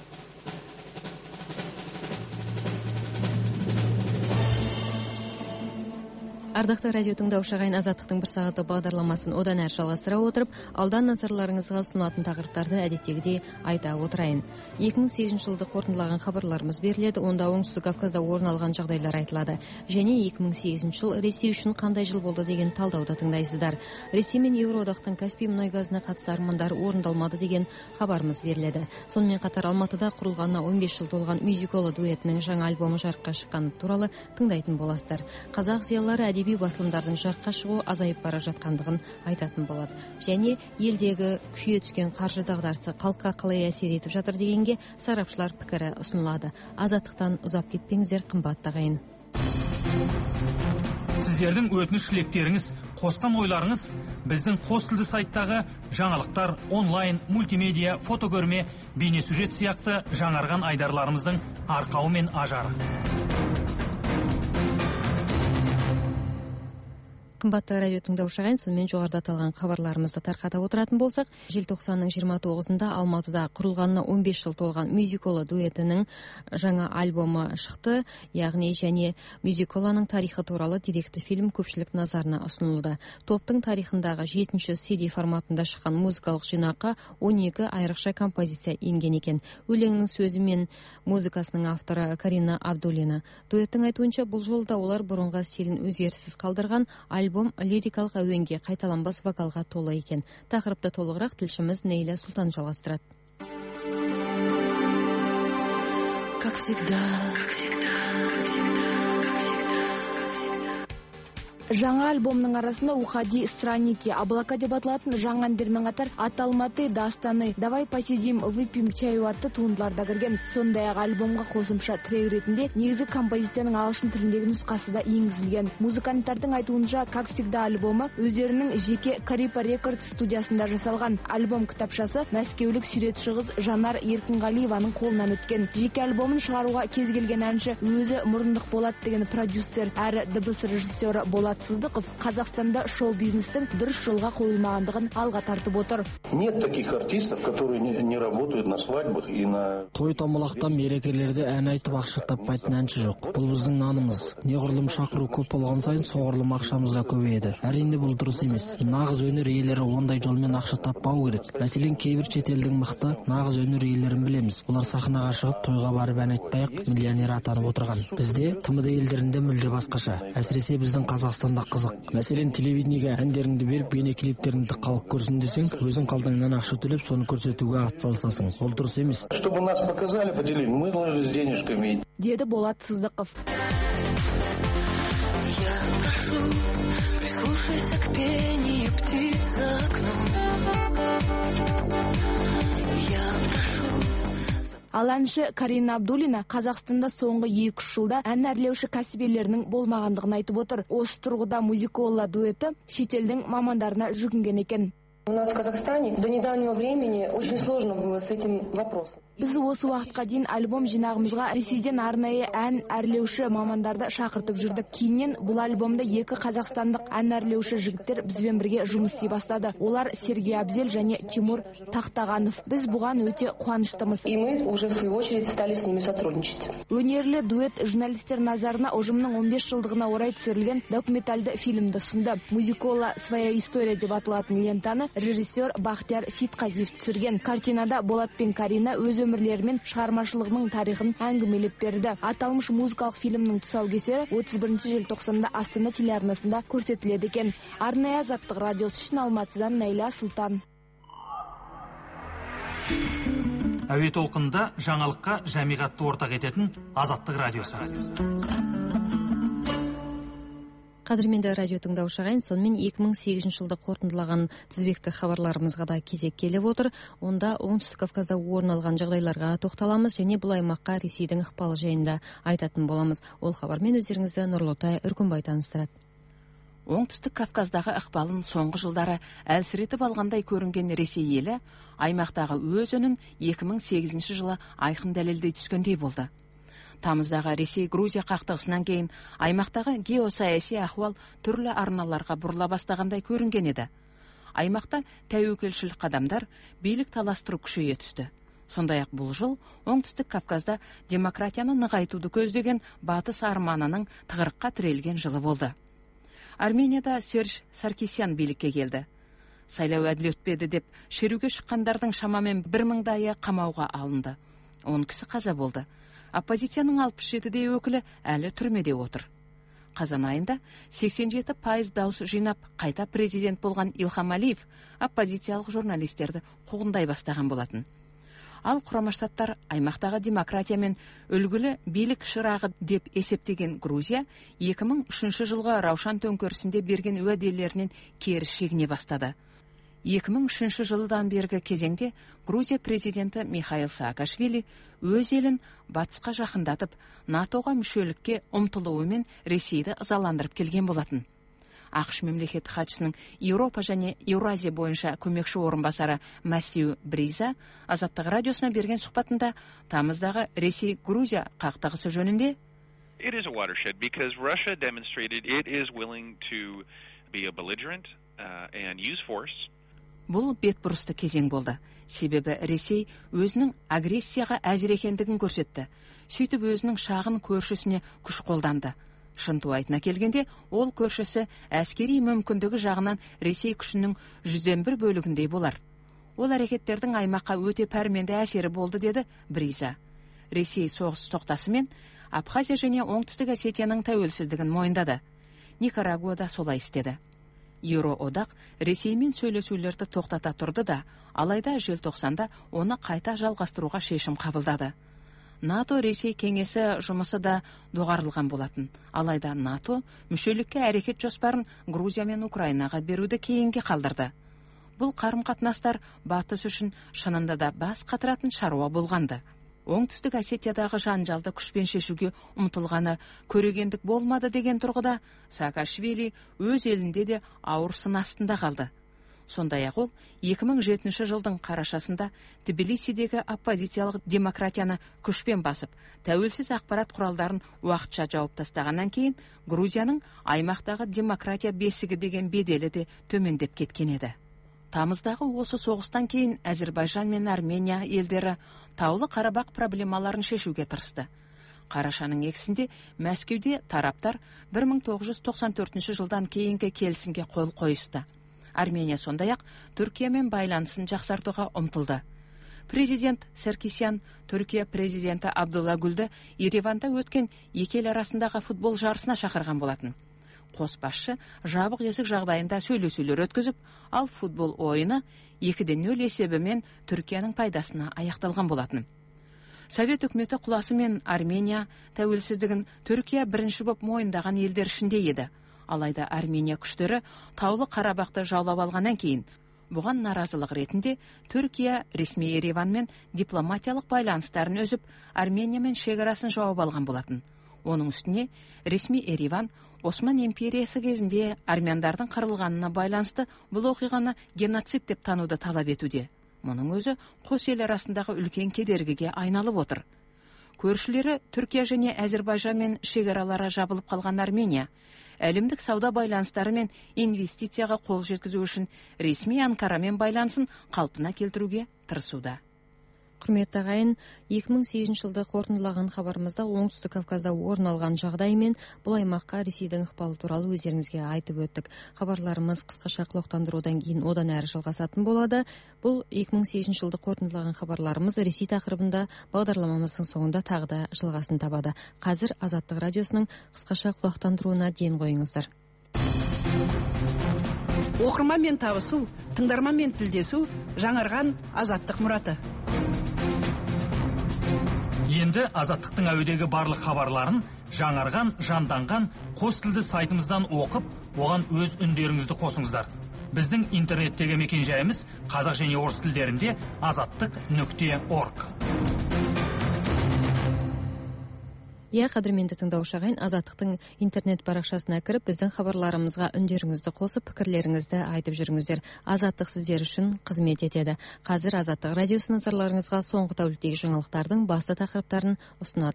Ардақты радио тыңдаушы ағайын, азаттықтың бір сағаты бағдарламасын одан әрі жалғастыра отырып, алдан назарларыңызға ұсынатын тақырыптарды әдеттегідей айта отырайын. 2008 жылды қорытындылаған хабарларымыз беріледі, онда оңтүстік Кавказда орын алған жағдайлар айтылады. Және 2008 жыл Ресей үшін қандай жыл болды деген талдауды тыңдайсыздар. Ресей мен Еуроодақтың Каспий мұнай газына қатысты армандары орындалмады деген хабарымыз беріледі. Сонымен қатар Алматыда құрылғанына 15 жыл толған мюзикола дуэтінің жаңа альбомы жарыққа шыққаны туралы тыңдайтын боласыздар. Қазақ зиялылары әдеби басылымдардың жарыққа шығуы азайып бара жатқандығын айтатын болады. Және елдегі күшейе түскен қаржы дағдарысы халыққа қалай әсер етіп жатыр дегенге сарапшылар пікірі ұсынылады. Азаттықтан ұзап кетпеңіздер, қымбатты ағайын. Сіздердің өтініш тілектеріңіз, қосқан ойларыңыз біздің қос тілді сайттағы жаңалықтар, онлайн, мультимедиа, фотокөрме, бейнесюжет сияқты жаңарған айдарларымыздың арқауы мен ажары. Қымбатты радио тыңдаушы ағайын, сонымен жоғарыда аталған хабарларымызды тарқата отыратын болсақ, желтоқсанның 29-ында Алматыда құрылғанына 15 жыл толған мюзикола дуэтінің жаңа альбомы шықты, яғни және мюзиколаның тарихы туралы деректі фильм көпшілік назарына ұсынылды. Топтың тарихындағы 7-ші CD форматында шыққан музыкалық жинаққа 12 айрықша композиция енген екен. Өлеңнің сөзі мен музыкасының авторы Карина Абдуллина. Дуэттің айтуынша, бұл жолда олар бұрынғы стилін өзгеріссіз қалдырған, альбом лирикалық әуенге, қайталанбас вокалға толы екен. Тақырыпты толығырақ тілшіміз Нейля Султан жалғастырады. Как всегда. Жаңа альбомның арасында «Уходи странники», «Облака» деп аталатын жаңа әндермен қатар «От Алматы до Астаны», «Давай посидим, выпьем чаю» атты туындылар да кірген. Сондай-ақ альбомға қосымша трек ретінде негізгі композицияның ағылшын тіліндегі нұсқасы да енгізілген. Музыканттардың айтуынша «Как всегда» альбомы өздерінің жеке Карипа Рекордс студиясында жасалған. Альбом кітапшасы мәскеулік суретші қыз Жанар Еркінғалиеваның қолынан өткен. Жеке альбомын шығаруға кез келген әнші өзі мұрындық болады деген продюсер әрі дыбыс режиссері Болат Сыздықов Қазақстанда шоу-бизнестің дұрыс жолға қойылмағандығын алға тартып отыр. Нет таких артистов, которые не работают на свадьбах и на... Той томалақта мерекелерде ән айтып ақша таппайтын әнші жоқ. Бұл біздің нанымыз. Неғұрлым шақыру көп болған сайын соғұрлым ақшамыз да көбейеді. Әрине бұл дұрыс емес. Нағыз өнер иелері ондай жолмен ақша таппау керек. Мәселен, кейбір шетелдің мықты нағыз өнер иелерін білеміз. Олар сахнаға шығып тойға барып ән айтпай-ақ миллионер атанып отырған. Бізде ТМД елдерінде мүлде басқаша. Әсіресе біздің Қазақстанда қызық. Мәселен, телевидениеге әндеріңді беріп, бейне клиптеріңді халық көрсін десең, өзің қалтаңнан ақша төлеп, соны көрсетуге атсалысасың. Ол дұрыс емес. Чтобы нас показали, поделили, мы должны с денежками. Деді Болат Сыздықов. Я прошу, прислушайся к пению птиц за окном. Я прошу. Ал әнші Карина Абдуллина Қазақстанда соңғы 2-3 жылда ән әрлеуші кәсібилерінің болмағандығын айтып отыр. Осы тұрғыда мюзикола дуэті шетелдің мамандарына жүгінген екен. У нас в Казахстане до недавнего времени очень сложно было с этим вопросом. Біз осы уақытқа дейін альбом жинағымызға Ресейден арнайы ән әрлеуші мамандарды шақыртып жүрдік. Кейіннен бұл альбомда 2 қазақстандық ән әрлеуші жігіттер бізбен бірге жұмыс істей бастады. Олар Сергей Абзель және Тимур Тақтағанов. Біз бұған өте қуаныштымыз. И мы уже в свою очередь стали с ними сотрудничать. Өнерлі дуэт журналистер назарына ұжымның 15 жылдығына орай түсірілген документальды фильмді ұсынды. Музикола «Своя история» деп аталатын лентаны режиссер Бахтияр Сейтқазиев түсірген. Картинада Болат пен Карина өз өмірлері мен шығармашылығының тарихын әңгімелеп берді. Аталмыш музыкалық фильмнің тұсаукесері 31 желтоқсанда Астана телеарнасында көрсетіледі екен. Арнайы Азаттық радиосы үшін Алматыдан Найля Сұлтан. Әуе толқынында жаңалыққа жамиғатты ортақ ететін Азаттық радиосы. Қадірменді радио тыңдаушы ағайын, сонымен 2008 жылды қорытындылаған тізбекті хабарларымызға да кезек келіп отыр. Онда Оңтүстік Кавказда орын алған жағдайларға тоқталамыз және бұл аймаққа Ресейдің ықпалы жайында айтатын боламыз. Ол хабармен өздеріңізді Нұрлытай Үркімбай таныстырады. Оңтүстік Кавказдағы ықпалын соңғы жылдары әлсіретіп алғандай көрінген Ресей елі аймақтағы өз үнін 2008 жылы айқын дәлелдей түскендей болды. Тамыздағы Ресей-Грузия қақтығысынан кейін аймақтағы геосаяси ахуал түрлі арналарға бұрыла бастағандай көрінген еді. Аймақта тәуекелшіл қадамдар билік таластыру күшейе түсті. Сондай-ақ бұл жыл Оңтүстік Кавказда демократияны нығайтуды көздеген батыс арманының тығырыққа тірелген жылы болды. Арменияда Серж Саркисян билікке келді. Сайлау әділ өтпеді деп шеруге шыққандардың шамамен 1000-дайы қамауға алынды. 10 кісі қаза болды. Оппозицияның 67-дей өкілі әлі түрмеде отыр. Қазан айында 87% дауыс жинап қайта президент болған Илхам Алиев оппозициялық журналистерді қуғындай бастаған болатын. Ал Құрама Штаттар аймақтағы демократия мен үлгілі билік шырағы деп есептеген Грузия 2003 жылғы Раушан төңкерісінде берген уәделерінен керіс шегіне бастады. 2003 жылдан бергі кезеңде Грузия президенті Михаил Саакашвили өз елін батысқа жақындатып, НАТО-ға мүшелікке ұмтылуымен Ресейді ызаландырып келген болатын. ақш мемлекеттік хатшысының Еуропа және Еуразия бойынша көмекші орынбасары Мәсью Бриза Азаттық радиосына берген сұхбатында тамыздағы Ресей-Грузия қақтығысы жөнінде It is a watershed because Russia demonstrated it is willing to be a belligerent and use force. Бұл бетбұрысты кезең болды. Себебі Ресей өзінің агрессияға әзір екендігін көрсетті. Сөйтіп өзінің шағын көршісіне күш қолданды. Шынтуайтына келгенде, ол көршісі әскери мүмкіндігі жағынан Ресей күшінің 100-ден 1 бөлігіндей болар. Ол әрекеттердің аймаққа өте пәрменді әсері болды, деді Бриза. Ресей соғыс тоқтасымен Абхазия және Оңтүстік Осетияның тәуелсіздігін мойындады. Никарагуада солай істеді. Еуроодақ Ресеймен сөйлесулерді тоқтата тұрды да, алайда желтоқсанда оны қайта жалғастыруға шешім қабылдады. НАТО Ресей кеңесі жұмысы да доғарылған болатын. Алайда НАТО мүшелікке әрекет жоспарын Грузия мен Украинаға беруді кейінге қалдырды. Бұл қарым-қатынастар батыс үшін шынында да бас қатыратын шаруа болғанды. Оңтүстік Осетиядағы жанжалды күшпен шешуге ұмтылғаны көрегендік болмады деген тұрғыда Саакашвили өз елінде де ауыр сын астында қалды. Сондай-ақ ол 2007 жылдың қарашасында Тбилисидегі оппозициялық демократияны күшпен басып, тәуелсіз ақпарат құралдарын уақытша жауып тастағаннан кейін Грузияның аймақтағы демократия бесігі деген беделі де төмендеп кеткен еді. Тамыздағы осы соғыстан кейін Әзербайжан мен Армения елдері Таулы Қарабақ проблемаларын шешуге тырысты. Қарашаның екісінде Мәскеуде тараптар 1994 жылдан кейінгі келісімге қол қойысты. Армения сондай-ақ Түркиямен байланысын жақсартуға ұмтылды. Президент Саркисян Түркия президенті Абдулла Гүлді Ереванда өткен екі ел арасындағы футбол жарысына шақырған болатын. Қос басшы жабық есік жағдайында сөйлесулер өткізіп, ал футбол ойыны 2-0 есебімен Түркияның пайдасына аяқталған болатын. Совет үкіметі құласымен Армения тәуелсіздігін Түркия бірінші боп мойындаған елдер ішінде еді. Алайда Армения күштері Таулы Қарабақты жаулап алғаннан кейін, бұған наразылық ретінде Түркия ресми Ереванмен дипломатиялық байланыстарын үзіп, Армениямен шекарасын жауып алған болатын. Оның үстіне ресми Ереван Осман империясы кезінде армяндардың қырылғанына байланысты бұл оқиғаны геноцид деп тануды талап етуде. мұның өзі қос ел арасындағы үлкен кедергіге айналып отыр. Көршілері Түркия және Әзербайжанмен шекаралары жабылып қалған Армения әлемдік сауда байланыстары мен инвестицияға қол жеткізу үшін ресми Анкарамен байланысын қалпына келтіруге тырысуда. Құрметті ағайын, 2008 жылды қорытындылаған хабарымызда оңтүстік Кавказда орын алған жағдай мен бұл аймаққа Ресейдің ықпалы туралы өздеріңізге айтып өттік. Хабарларымыз қысқаша құлақтандырудан кейін одан әрі жалғасатын болады. Бұл 2008 жылды қорытындылаған хабарларымыз Ресей тақырыбында бағдарламамыздың соңында тағы да жалғасын табады. Қазір Азаттық радиосының қысқаша құлақтандыруына ден қойыңыздар. Оқырманмен табысу, тыңдарманмен тілдесу, жаңарған Азаттық мұраты. Енді Азаттықтың әуедегі барлық хабарларын жаңарған, жанданған қос тілді сайтымыздан оқып, оған өз үндеріңізді қосыңыздар. Біздің интернеттегі мекенжайымыз қазақ және орыс тілдерінде azattik.org. Қадірменді тыңдаушы ағайын, Азаттықтың интернет парақшасына кіріп, біздің хабарларымызға үндеріңізді қосып, пікірлеріңізді айтып жүріңіздер. Азаттық сіздер үшін қызмет етеді. Қазір Азаттық радиосы назарларыңызға соңғы тәуліктегі жаңалықтардың басты тақырыптарын ұсынады.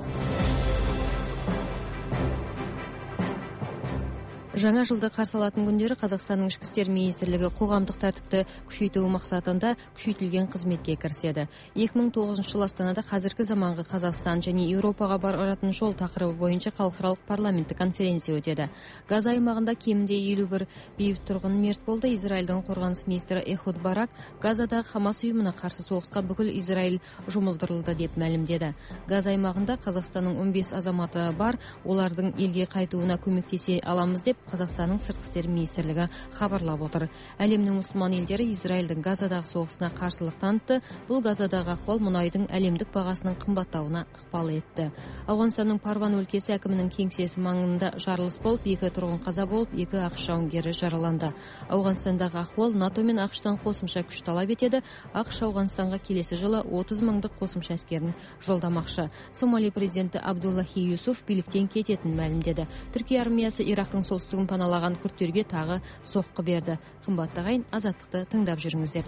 Жаңа жылды қарсы алатын күндері Қазақстанның ішкі істер министрлігі қоғамдық тәртіпті күшейту мақсатында күшейтілген қызметке кіріседі. 2009 жыл Астанада қазіргі заманғы Қазақстан және Еуропаға баратын жол тақырыбы бойынша халықаралық парламенттік конференция өтеді. Газа аймағында кемінде 51 бейбіт тұрғын мерт болды. Израильдің қорғаныс министрі Эхуд Барак Газадағы Хамас ұйымына қарсы соғысқа бүкіл Израиль жұмылдырылды деп мәлімдеді. Газа аймағында Қазақстанның 15 азаматы бар, олардың елге қайтуына көмектесе аламыз деп Қазақстанның сыртқы істер министрлігі хабарлап отыр. Әлемнің мұсылман елдері Израильдің Газадағы соғысына қарсылық танытты. Бұл Газадағы ахуал мұнайдың әлемдік бағасының қымбаттауына ықпал етті. Ауғанстанның Парван өлкесі әкімінің кеңсесі маңында жарылыс болып, 2 тұрғын қаза болып, 2 ақш жауынгері жараланды. Ауғанстандағы ахуал НАТО мен ақштан қосымша күш талап етеді. ақш Ауғанстанға келесі жылы 30 мыңдық қосымша әскерін жолдамақшы. Сомали президенті Абдуллахи Юсуф биліктен кететінін мәлімдеді. Түркия армиясы Ирактың солтүстігін паналаған күрдтерге тағы соққы берді. Қымбатты ағайын, Азаттықты тыңдап жүріңіздер.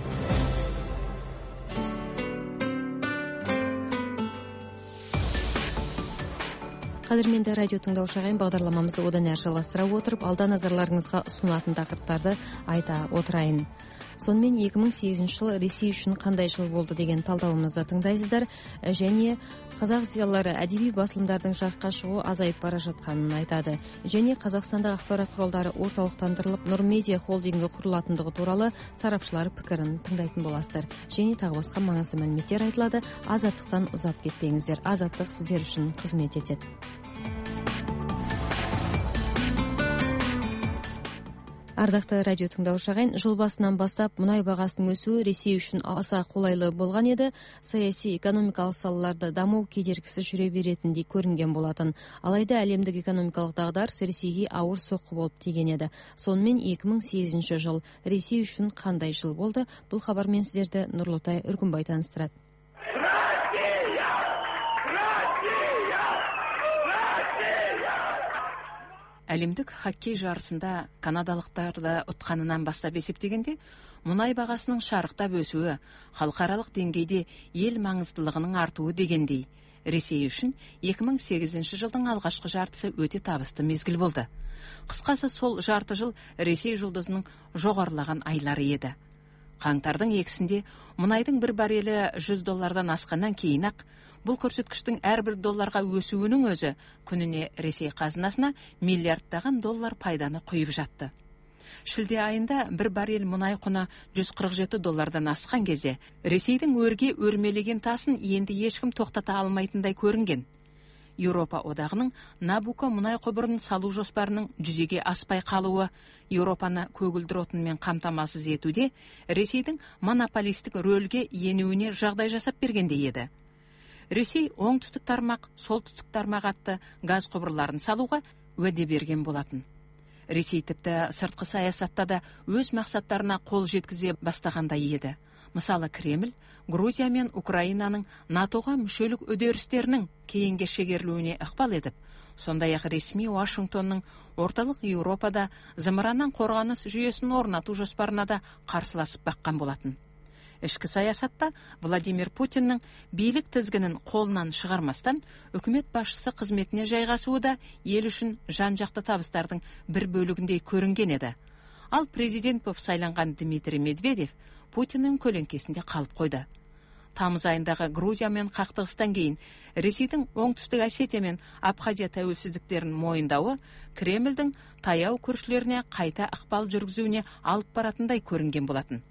Қадірменді радио тыңдаушы ағайын, бағдарламамызды одан әрі жалғастыра отырып, алда назарларыңызға ұсынатын тақырыптарды айта отырайын. Сонымен 2008 жыл Ресей үшін қандай жыл болды деген талдауымызды тыңдайсыздар, және қазақ зиялылары әдеби басылымдардың жарыққа шығуы азайып бара жатқанын айтады. Және Қазақстандағы ақпарат құралдары орталықтандырылып, Нұр Медиа холдингі құрылатындығы туралы сарапшылар пікірін тыңдайтын боласыздар. Және тағы басқа маңызды мәліметтер айтылады. Азаттықтан ұзап кетпеңіздер. Азаттық сіздер үшін қызмет етеді. Ардақты радио тыңдаушы ағайын, жыл басынан бастап мұнай бағасының өсуі Ресей үшін аса қолайлы болған еді. Саяси экономикалық салаларда даму кедергісіз жүре беретіндей көрінген болатын. Алайда әлемдік экономикалық дағдарыс Ресейге ауыр соққы болып тиген еді. Сонымен 2008 жыл Ресей үшін қандай жыл болды? Бұл хабармен сіздерді Нұрлытай Үркімбай таныстырады. Әлемдік хоккей жарысында канадалықтарды ұтқанынан бастап есептегенде, мұнай бағасының шарықтап өсуі, халықаралық деңгейде ел маңыздылығының артуы дегендей, Ресей үшін 2008 жылдың алғашқы жартысы өте табысты мезгіл болды. Қысқасы, сол жарты жыл Ресей жұлдызының жоғарылаған айлары еді. Қаңтардың 2-сінде мұнайдың бір баррелі $100 асқаннан кейін-ақ, бұл көрсеткіштің әрбір долларға өсуінің өзі күніне Ресей қазынасына миллиардтаған доллар пайданы құйып жатты. Шілде айында бір баррель мұнай құны $147 асқан кезде, Ресейдің өрге өрмелеген тасын енді ешкім тоқтата алмайтындай көрінген. Еуропа одағының Набуко мұнай құбырын салу жоспарының жүзеге аспай қалуы, Еуропаны көгілдір отынмен қамтамасыз етуде Ресейдің монополистік рөлге енуіне жағдай жасап бергендей еді. Ресей оңтүстік тармақ, солтүстік тармақ атты газ құбырларын салуға уәде берген болатын. Ресей тіпті сыртқы саясатта да өз мақсаттарына қол жеткізе бастағандай еді. Мысалы, Кремль Грузия мен Украинаның НАТОға мүшелік үдерістерінің кейінге шегерілуіне ықпал етіп, сондай-ақ ресми Вашингтонның орталық Еуропада зымыраннан қорғаныс жүйесін орнату жоспарына да қарсыласып баққан болатын. Ішкі саясатта Владимир Путиннің билік тізгінін қолынан шығармастан үкімет басшысы қызметіне жайғасуы да ел үшін жан-жақты табыстардың бір бөлігіндей көрінген еді. Ал президент боп сайланған Дмитрий Медведев Путиннің көлеңкесінде қалып қойды. Тамыз айындағы Грузия мен қақтығыстан кейін Ресейдің оңтүстік Осетия мен Абхазия тәуелсіздіктерін мойындауы Кремльдің таяу көршілеріне қайта ықпал жүргізуіне алып баратындай көрінген болатын.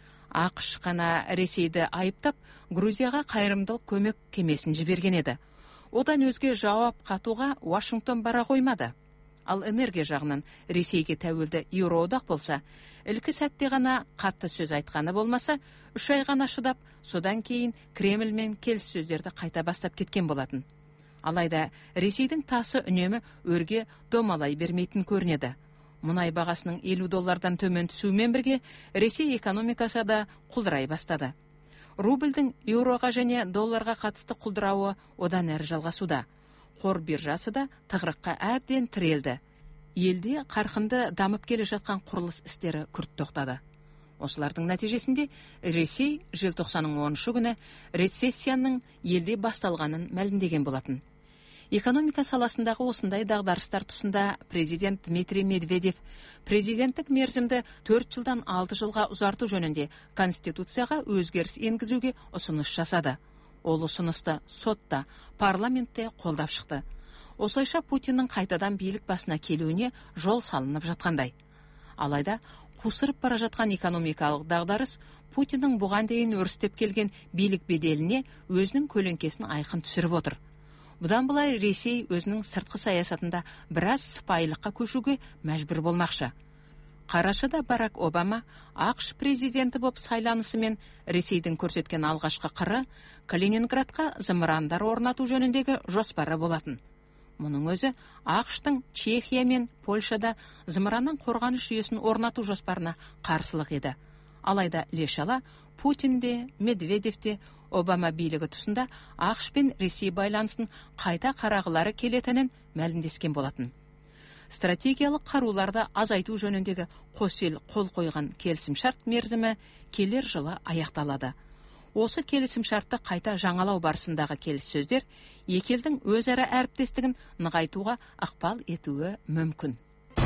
ақш қана Ресейді айыптап, Грузияға қайырымдылық көмек кемесін жіберген еді. Одан өзге жауап қатуға Вашингтон бара қоймады. Ал энергия жағынан Ресейге тәуелді Еуроодақ болса, ілкі сәтте ғана қатты сөз айтқаны болмаса, 3 ай ғана шыдап, содан кейін Кремльмен келіссөздерді қайта бастап кеткен болатын. Алайда Ресейдің тасы үнемі өрге домалай бермейтін көрінеді. Мұнай бағасының $50 төмен түсуімен бірге Ресей экономикасы да құлдырай бастады. Рубльдің еуроға және долларға қатысты құлдырауы одан әрі жалғасуда. Қор биржасы да тығырыққа әбден тірелді. Елде қарқынды дамып келе жатқан құрылыс істері күрт тоқтады. Осылардың нәтижесінде Ресей желтоқсанның 10 күні рецессияның елде басталғанын мәлімдеген болатын. Экономика саласындағы осындай дағдарыстар тұсында президент Дмитрий Медведев президенттік мерзімді 4 жылдан 6 жылға ұзарту жөнінде Конституцияға өзгеріс енгізуге ұсыныс жасады. Ол ұсынысты сотта, парламентте қолдап шықты. Осылайша Путиннің қайтадан билік басына келуіне жол салынып жатқандай. Алайда қусырып бара жатқан экономикалық дағдарыс Путиннің бұған дейін өрістеп келген билік беделіне өзінің көлеңкесін айқын түсіріп отыр. Бұдан былай Ресей өзінің сыртқы саясатында біраз сыпайылыққа көшуге мәжбүр болмақшы. Қарашада Барак Обама ақш президенті боп сайланысымен Ресейдің көрсеткен алғашқы қыры Калининградқа зымырандар орнату жөніндегі жоспары болатын. Мұның өзі ақштың Чехия мен Польшада зымыраннан қорғаныс жүйесін орнату жоспарына қарсылық еді. Алайда іле-шала Путин де, Медведев те Обама билігі тұсында ақш пен Ресей байланысын қайта қарағылары келетінін мәлімдескен болатын. Стратегиялық қаруларды азайту жөніндегі қос ел қол қойған келісімшарт мерзімі келер жылы аяқталады. Осы келісімшартты қайта жаңалау барысындағы келіссөздер екі елдің өзара әріптестігін нығайтуға ықпал етуі мүмкін.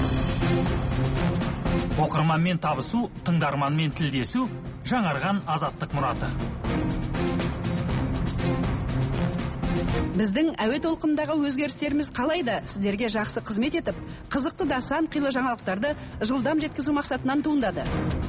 Оқырманмен табысу, тыңдарманмен тілдесу, жаңарған азаттық мұраты. Біздің әуе толқындағы өзгерістеріміз қалайда сіздерге жақсы қызмет етіп, қызықты да сан қилы жаңалықтарды жылдам жеткізу мақсатынан туындады.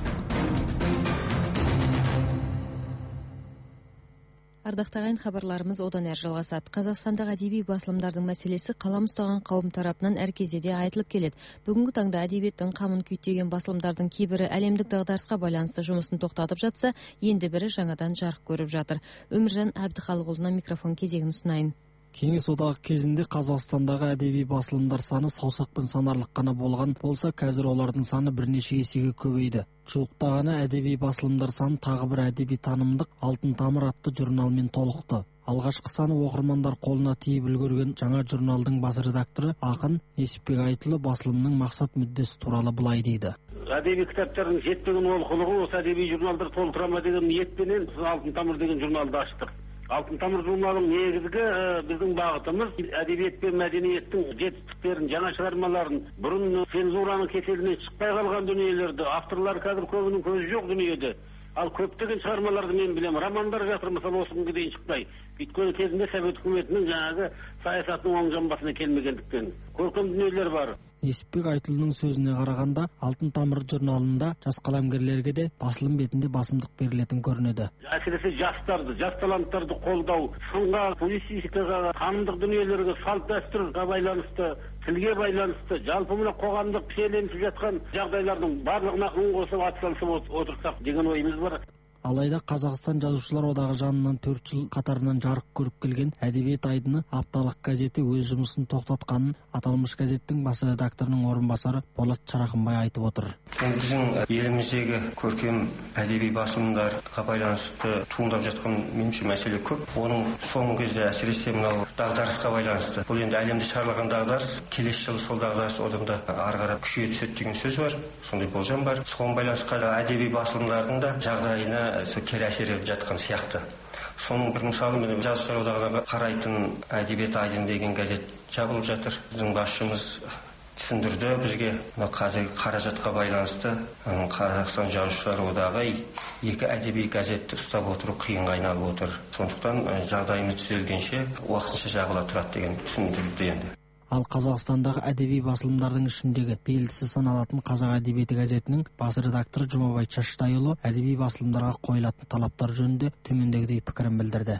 Ардақты ағайын, хабарларымыз одан әрі жалғасады. Қазақстандағы әдеби басылымдардың мәселесі қалам ұстаған қауым тарапынан әр кезде де айтылып келеді. Бүгінгі таңда әдебиеттің қамын күйттеген басылымдардың кейбірі әлемдік дағдарысқа байланысты жұмысын тоқтатып жатса, енді бірі жаңадан жарық көріп жатыр. Өміржан Әбдіхалықұлына микрофон кезегін ұсынайын. Кеңес одағы кезінде Қазақстандағы әдеби басылымдар саны саусақпен санарлық қана болған болса, қазір олардың саны бірнеше есеге көбейді. Жуықтағаны әдеби басылымдар саны тағы бір әдеби танымдық Алтын тамыр атты журналмен толықты. Алғашқы саны оқырмандар қолына тиіп үлгерген жаңа журналдың бас редакторы ақын Несіпбек Айтұлы басылымның мақсат мүддесі туралы былай дейді. Әдеби кітаптардың жетпеген олқылығы осы әдеби журналдар толтыра ма деген ниетпенен Алтын тамыр деген журналды аштық. Алтын тамыр журналының негізгі біздің бағытымыз әдебиет пен мәдениеттің жетістіктерін, жаңа шығармаларын, бұрын цензураның кеселінен шықпай қалған дүниелерді, авторлар қазір көбінің көзі жоқ дүниеде. Ал көптеген шығармаларды мен білемін. Романдар жатыр, мысалы осы күнге дейін шықпай. Өйткені кезінде Совет үкіметінің жаңағы саясатының оң жамбасына келмегендіктен. Көркем дүниелер бар. Несіпбек Айтұлының сөзіне қарағанда, Алтын тамыр журналында жас қаламгерлерге де басылым бетінде басымдық берілетін көрінеді. Әсіресе жастарды, жас таланттарды қолдау, сынға, публицистикаға, танымдық дүниелерге, салт дәстүрге байланысты, тілге байланысты, жалпы мына қоғамдық шиеленісіп жатқан жағдайлардың барлығына үн қосып атсалысып отырсақ деген ойымыз бар. Алайда Қазақстан жазушылар одағы жанынан 4 жыл қатарынан жарық көріп келген әдебиет айдыны апталық газеті өз жұмысын тоқтатқанын аталмыш газеттің бас редакторының орынбасары Болат Шарахымбай айтып отыр. Біздің еліміздегі көркем әдеби басылымдарға байланысты туындап жатқан меніңше мәселе көп. Оның соңғы кезде әсіресе мынау дағдарысқа байланысты. Бұл енді әлемді шарлаған дағдарыс, келесі жылы сол дағдарыс одан да ары қарап күшейе түседі деген сөз бар. Сондай болжам бар. Соған байланысты әдеби басылымдардың да жағдайына жағдайына кері әсер етіп жатқан сияқты. Соның бір мысалы Жазушылар одағына қарайтын Әдебиет айдын деген газет жабылып жатыр. Біздің басшымыз түсіндірді бізге, қазіргі қаражатқа байланысты Қазақстан Жазушылар одағы екі әдеби газетті ұстап отыру қиынға айналып отыр. Сондықтан жағдайымыз түзелгенше уақытша жабыла тұрады деген түсіндірді енді. Ал Қазақстандағы әдеби басылымдардың ішіндегі белгісі саналатын Қазақ әдебиеті газетінің бас редакторы Жұмабай Шаштайұлы әдеби басылымдарға қойылатын талаптар жөнінде төмендегідей пікірін білдірді.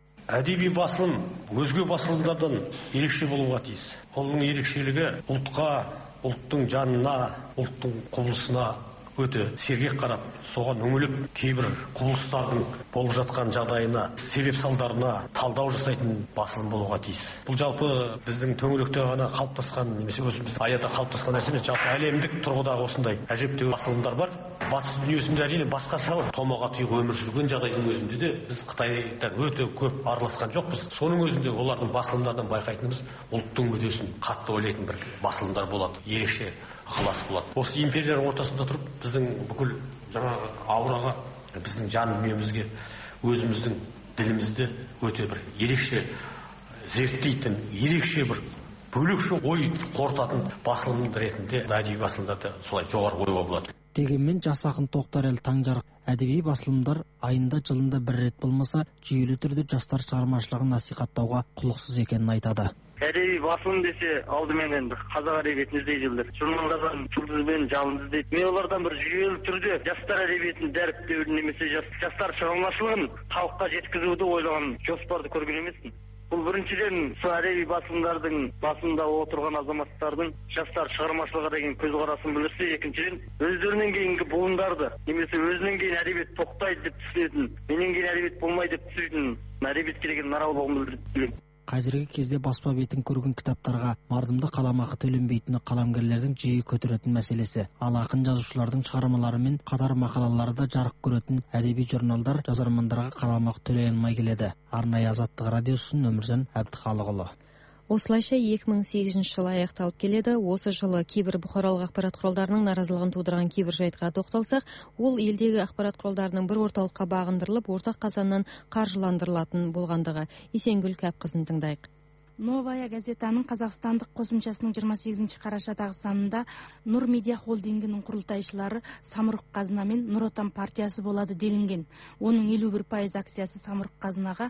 Әдеби басылым өзге басылымдардан ерекше болуға тиіс. Оның ерекшелігі ұлтқа, ұлттың жанына, ұлттың құбылысына өте сергек қарап, соған үңіліп, кейбір құбылыстардың болып жатқан жағдайына, себеп салдарына талдау жасайтын басылым болуға тиіс. Бұл жалпы біздің төңіректе ғана қалыптасқан, немесе өзіміз аяда қалыптасқан нәрсе емес, жалпы әлемдік тұрғыдағы осындай әжептеуір басылымдар бар. Батыс дүниесінде әрине басқаша томаға тұйық өмір жүрген жағдайдың өзінде де біз Қытайдан өте көп араласқан жоқпыз. Соның өзінде олардың басылымдардан байқайтынымыз ұлттың мүддесін қатты ойлайтын бір басылымдар болады, ерекше ықылас болады. Осы империяның ортасында тұрып, біздің бүкіл жаңағы аураға, біздің жан дүниемізге, өзіміздің ділімізді өте бір ерекше зерттейтін, ерекше бір бөлекше ой қорытатын басылым ретінде әдеби басылымдарды солай жоғары қоюға болады. Дегенмен жас ақын Тоқтарәлі Таңжарық әдеби басылымдар айында жылында бір рет болмаса жүйелі түрде жастар шығармашылығын насихаттауға құлықсыз екенін айтады. Әдеби басылым десе алдымен енді қазақ әдебиетін іздейділер. Журналдардан жұлдыз бен жалын іздейді. Мен олардан бір жүйелі түрде жастар әдебиетін дәріптеуді немесе жастар шығармашылығын халыққа жеткізуді ойлаған жоспарды көрген емеспін. Бұл біріншіден әдеби басылымдардың басында отырған азаматтардың жастар шығармашылығы деген көзқарасын білдірсе, екіншіден өздерінен кейінгі буындарды немесе өзінен кейін әдебиет тоқтайды деп түсінетін, менен кейін әдебиет болмайды деп түсінетін әдебиетке деген наразылығын білдіріп. Қазіргі кезде баспа бетін көрген кітаптарға мардымды қаламақы төленбейтіні қаламгерлердің жиі көтеретін мәселесі. Ал ақын жазушылардың шығармалары мен қатар мақалалары да жарық көретін әдеби журналдар жазармандарға қаламақы төлей алмай келеді. Арнайы Азаттық радиосын Өміржан Әбдіхалықұлы. Осылайша 2008 жылы аяқталып келеді. Осы жылы кейбір бұқаралық ақпарат құралдарының наразылығын тудырған кейбір жайтқа тоқталсақ, ол елдегі ақпарат құралдарының бір орталыққа бағындырылып, ортақ қазаннан қаржыландырылатын болғандығы. Есенгүл Кәпқызын тыңдайық. Новая газетаның қазақстандық қосымшасының 28 қарашадағы санында Нұр Медиа холдингінің құрылтайшылары Самұрық Қазына мен Нұр Отан партиясы болады делінген. Оның 51% акциясы Самұрық Қазынаға,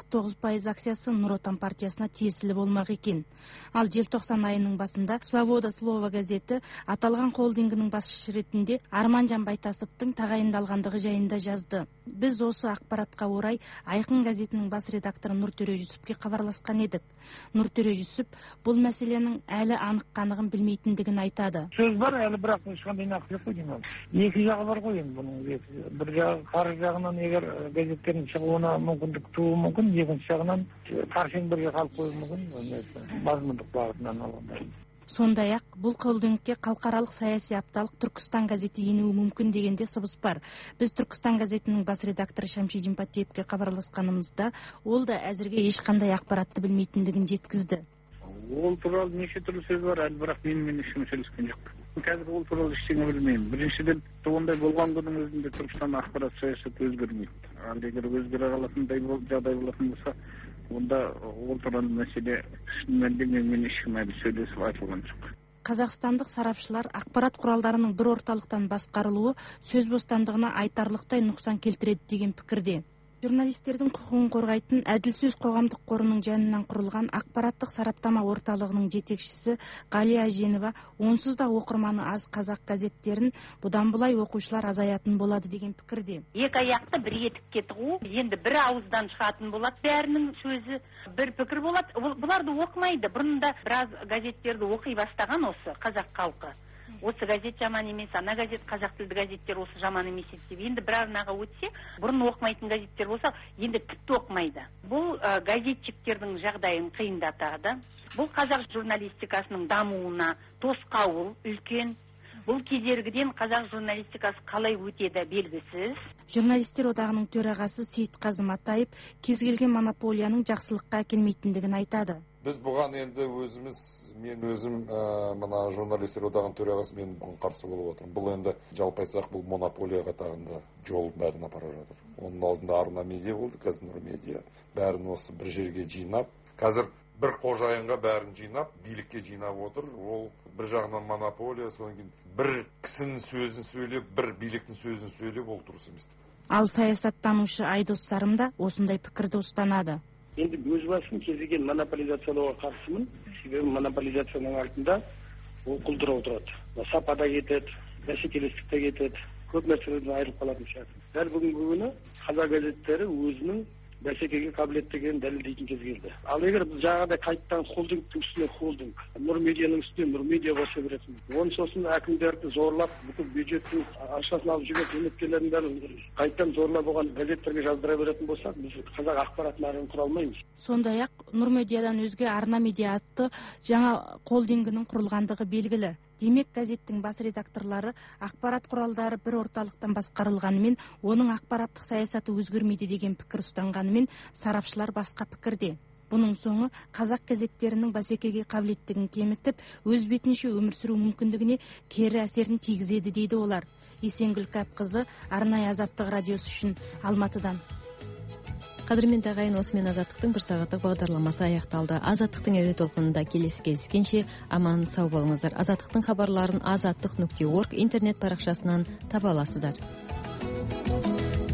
49% акциясы Нұр Отан партиясына тиесілі болмақ екен. Ал желтоқсан айының басында Свобода Слова газеті аталған холдингінің басшысы ретінде Арманжан Байтасовтың тағайындалғандығы жайында жазды. Біз осы ақпаратқа орай Айқын газетінің бас редакторы Нұртөре Жүсіпке хабарласқан едік. Нұртөре Жүсіп бұл мәселенің әлі анық-қанығын білмейтіндігін айтады. Сөз бар, әлі бірақ ешқандай нақты жоқ қой деймін. Екі жағы бар ғой енді бұның. Бір жағы қаржы жағынан егер газеттердің шығуына мүмкіндік тууы мүмкін, екінші жағынан қаржың бірге қалып қоюы мүмкін. Мазмұндық бағытынан алғанда. Сондай-ақ бұл холдингке халықаралық саяси апталық Түркістан газеті енуі мүмкін дегенде сыбыс бар. Біз Түркістан газетінің бас редакторы Шамшидин Паттеевке хабарласқанымызда, ол да әзірге ешқандай ақпаратты білмейтіндігін жеткізді. Ол туралы неше түрлі сөз бар, әлі бірақ менімен ешкім сөйлескен жоқ. Қазір ол туралы ештеңе білмеймін. Біріншіден ондай болған күннің өзінде Түркістан ақпарат саясаты өзгермейді. Ал егер өзгере қалатындай жағдай болатын болса, онда ол туралы мәселе шын мәнінде менімен ешкім әлі сөйлесіп айтылған жоқ. Қазақстандық сарапшылар ақпарат құралдарының бір орталықтан басқарылуы сөз бостандығына айтарлықтай нұқсан келтіреді деген пікірде. Журналистердің құқығын қорғайтын Әділ сөз қоғамдық қорының жанынан құрылған ақпараттық сараптама орталығының жетекшісі Ғалия Әженова онсыз да оқырманы аз қазақ газеттерін бұдан былай оқушылар азаятын болады деген пікірде. Екі аяқты бір етікке тығу, енді бір ауыздан шығатын болады, бәрінің сөзі бір пікір болады. Бұларды оқымайды. Бұрында біраз газеттерді оқи бастаған осы қазақ халқы. Осы газет жаман емес, ана газет, қазақ тілді газеттер осы жаман емес деп. Енді бір арнаға өтсе, бұрын оқымайтын газеттер болса, енді тіпті оқымайды. Бұл газетчиктердің жағдайын қиындатады. Бұл қазақ журналистикасының дамуына тосқауыл үлкен. Бұл кедергіден қазақ журналистикасы қалай өтеді белгісіз. Журналистер одағының төрағасы Сейітқазы Матаев кез келген монополияның жақсылыққа әкелмейтіндігін айтады. біз бұған енді мен өзім мына журналистер одағының төрағасы мен қарсы болып отырмын. Бұл енді жалпы айтсақ бұл монополия қатарында жол бәрін апара жатыр. Оның алдында Арна медиа болды, қазір Нұр медиа. Бәрін осы бір жерге жинап, қазір бір қожайынға бәрін жинап, билікке жинап отыр. Ол бір жағынан монополия, содан кейін бір кісінің сөзін сөйлеп, бір биліктің сөзін сөйлеп, ол дұрыс емес. Ал саясаттанушы Айдос Сарым да осындай пікірді ұстанады. Енді өз басым кез келген монополизациялауға қарсымын. Себебі монополизацияның артында ол құлдырау тұрады. Сапада кетеді, бәсекелестікте кетеді, көп нәрселерден айырылып қалатын сияқты. Дәл бүгінгі күні қазақ газеттері өзінің бәсекеге қабілеттігін дәлелдейтін кез келді. Ал егер біз жаңағыдай қайттан холдингтің үстіне холдинг, Нұр медианың үстіне Нұр медиа баса беретін, оны сосын әкімдерді зорлап, бүкіл бюджеттің ақшасын алып жүрген қызметкерлердің бәрін қайттан зорлап оған газеттерге жаздыра беретін болсақ, біз қазақ ақпарат нарығын құра алмаймыз. Сондай-ақ Нұр медиадан өзге Арна медиа атты жаңа холдингінің құрылғандығы белгілі. Демек, газеттің бас редакторлары ақпарат құралдары бір орталықтан басқарылғанымен, оның ақпараттық саясаты өзгермейді деген пікір ұстанғанымен, сарапшылар басқа пікірде. Бұның соңы қазақ газеттерінің бәсекеге қабілеттігін кемітіп, өз бетінше өмір сүру мүмкіндігіне кері әсерін тигізеді дейді олар. Есенгүл Кәпқызы, арнайы Азаттық радиосы үшін Алматыдан. Қадірменді ағайын, осымен Азаттықтың бір сағаттық бағдарламасы аяқталды. Азаттықтың әуе толқынында келесі кездескенше аман сау болыңыздар. Азаттықтың хабарларын azаттық.org интернет парақшасынан таба аласыздар.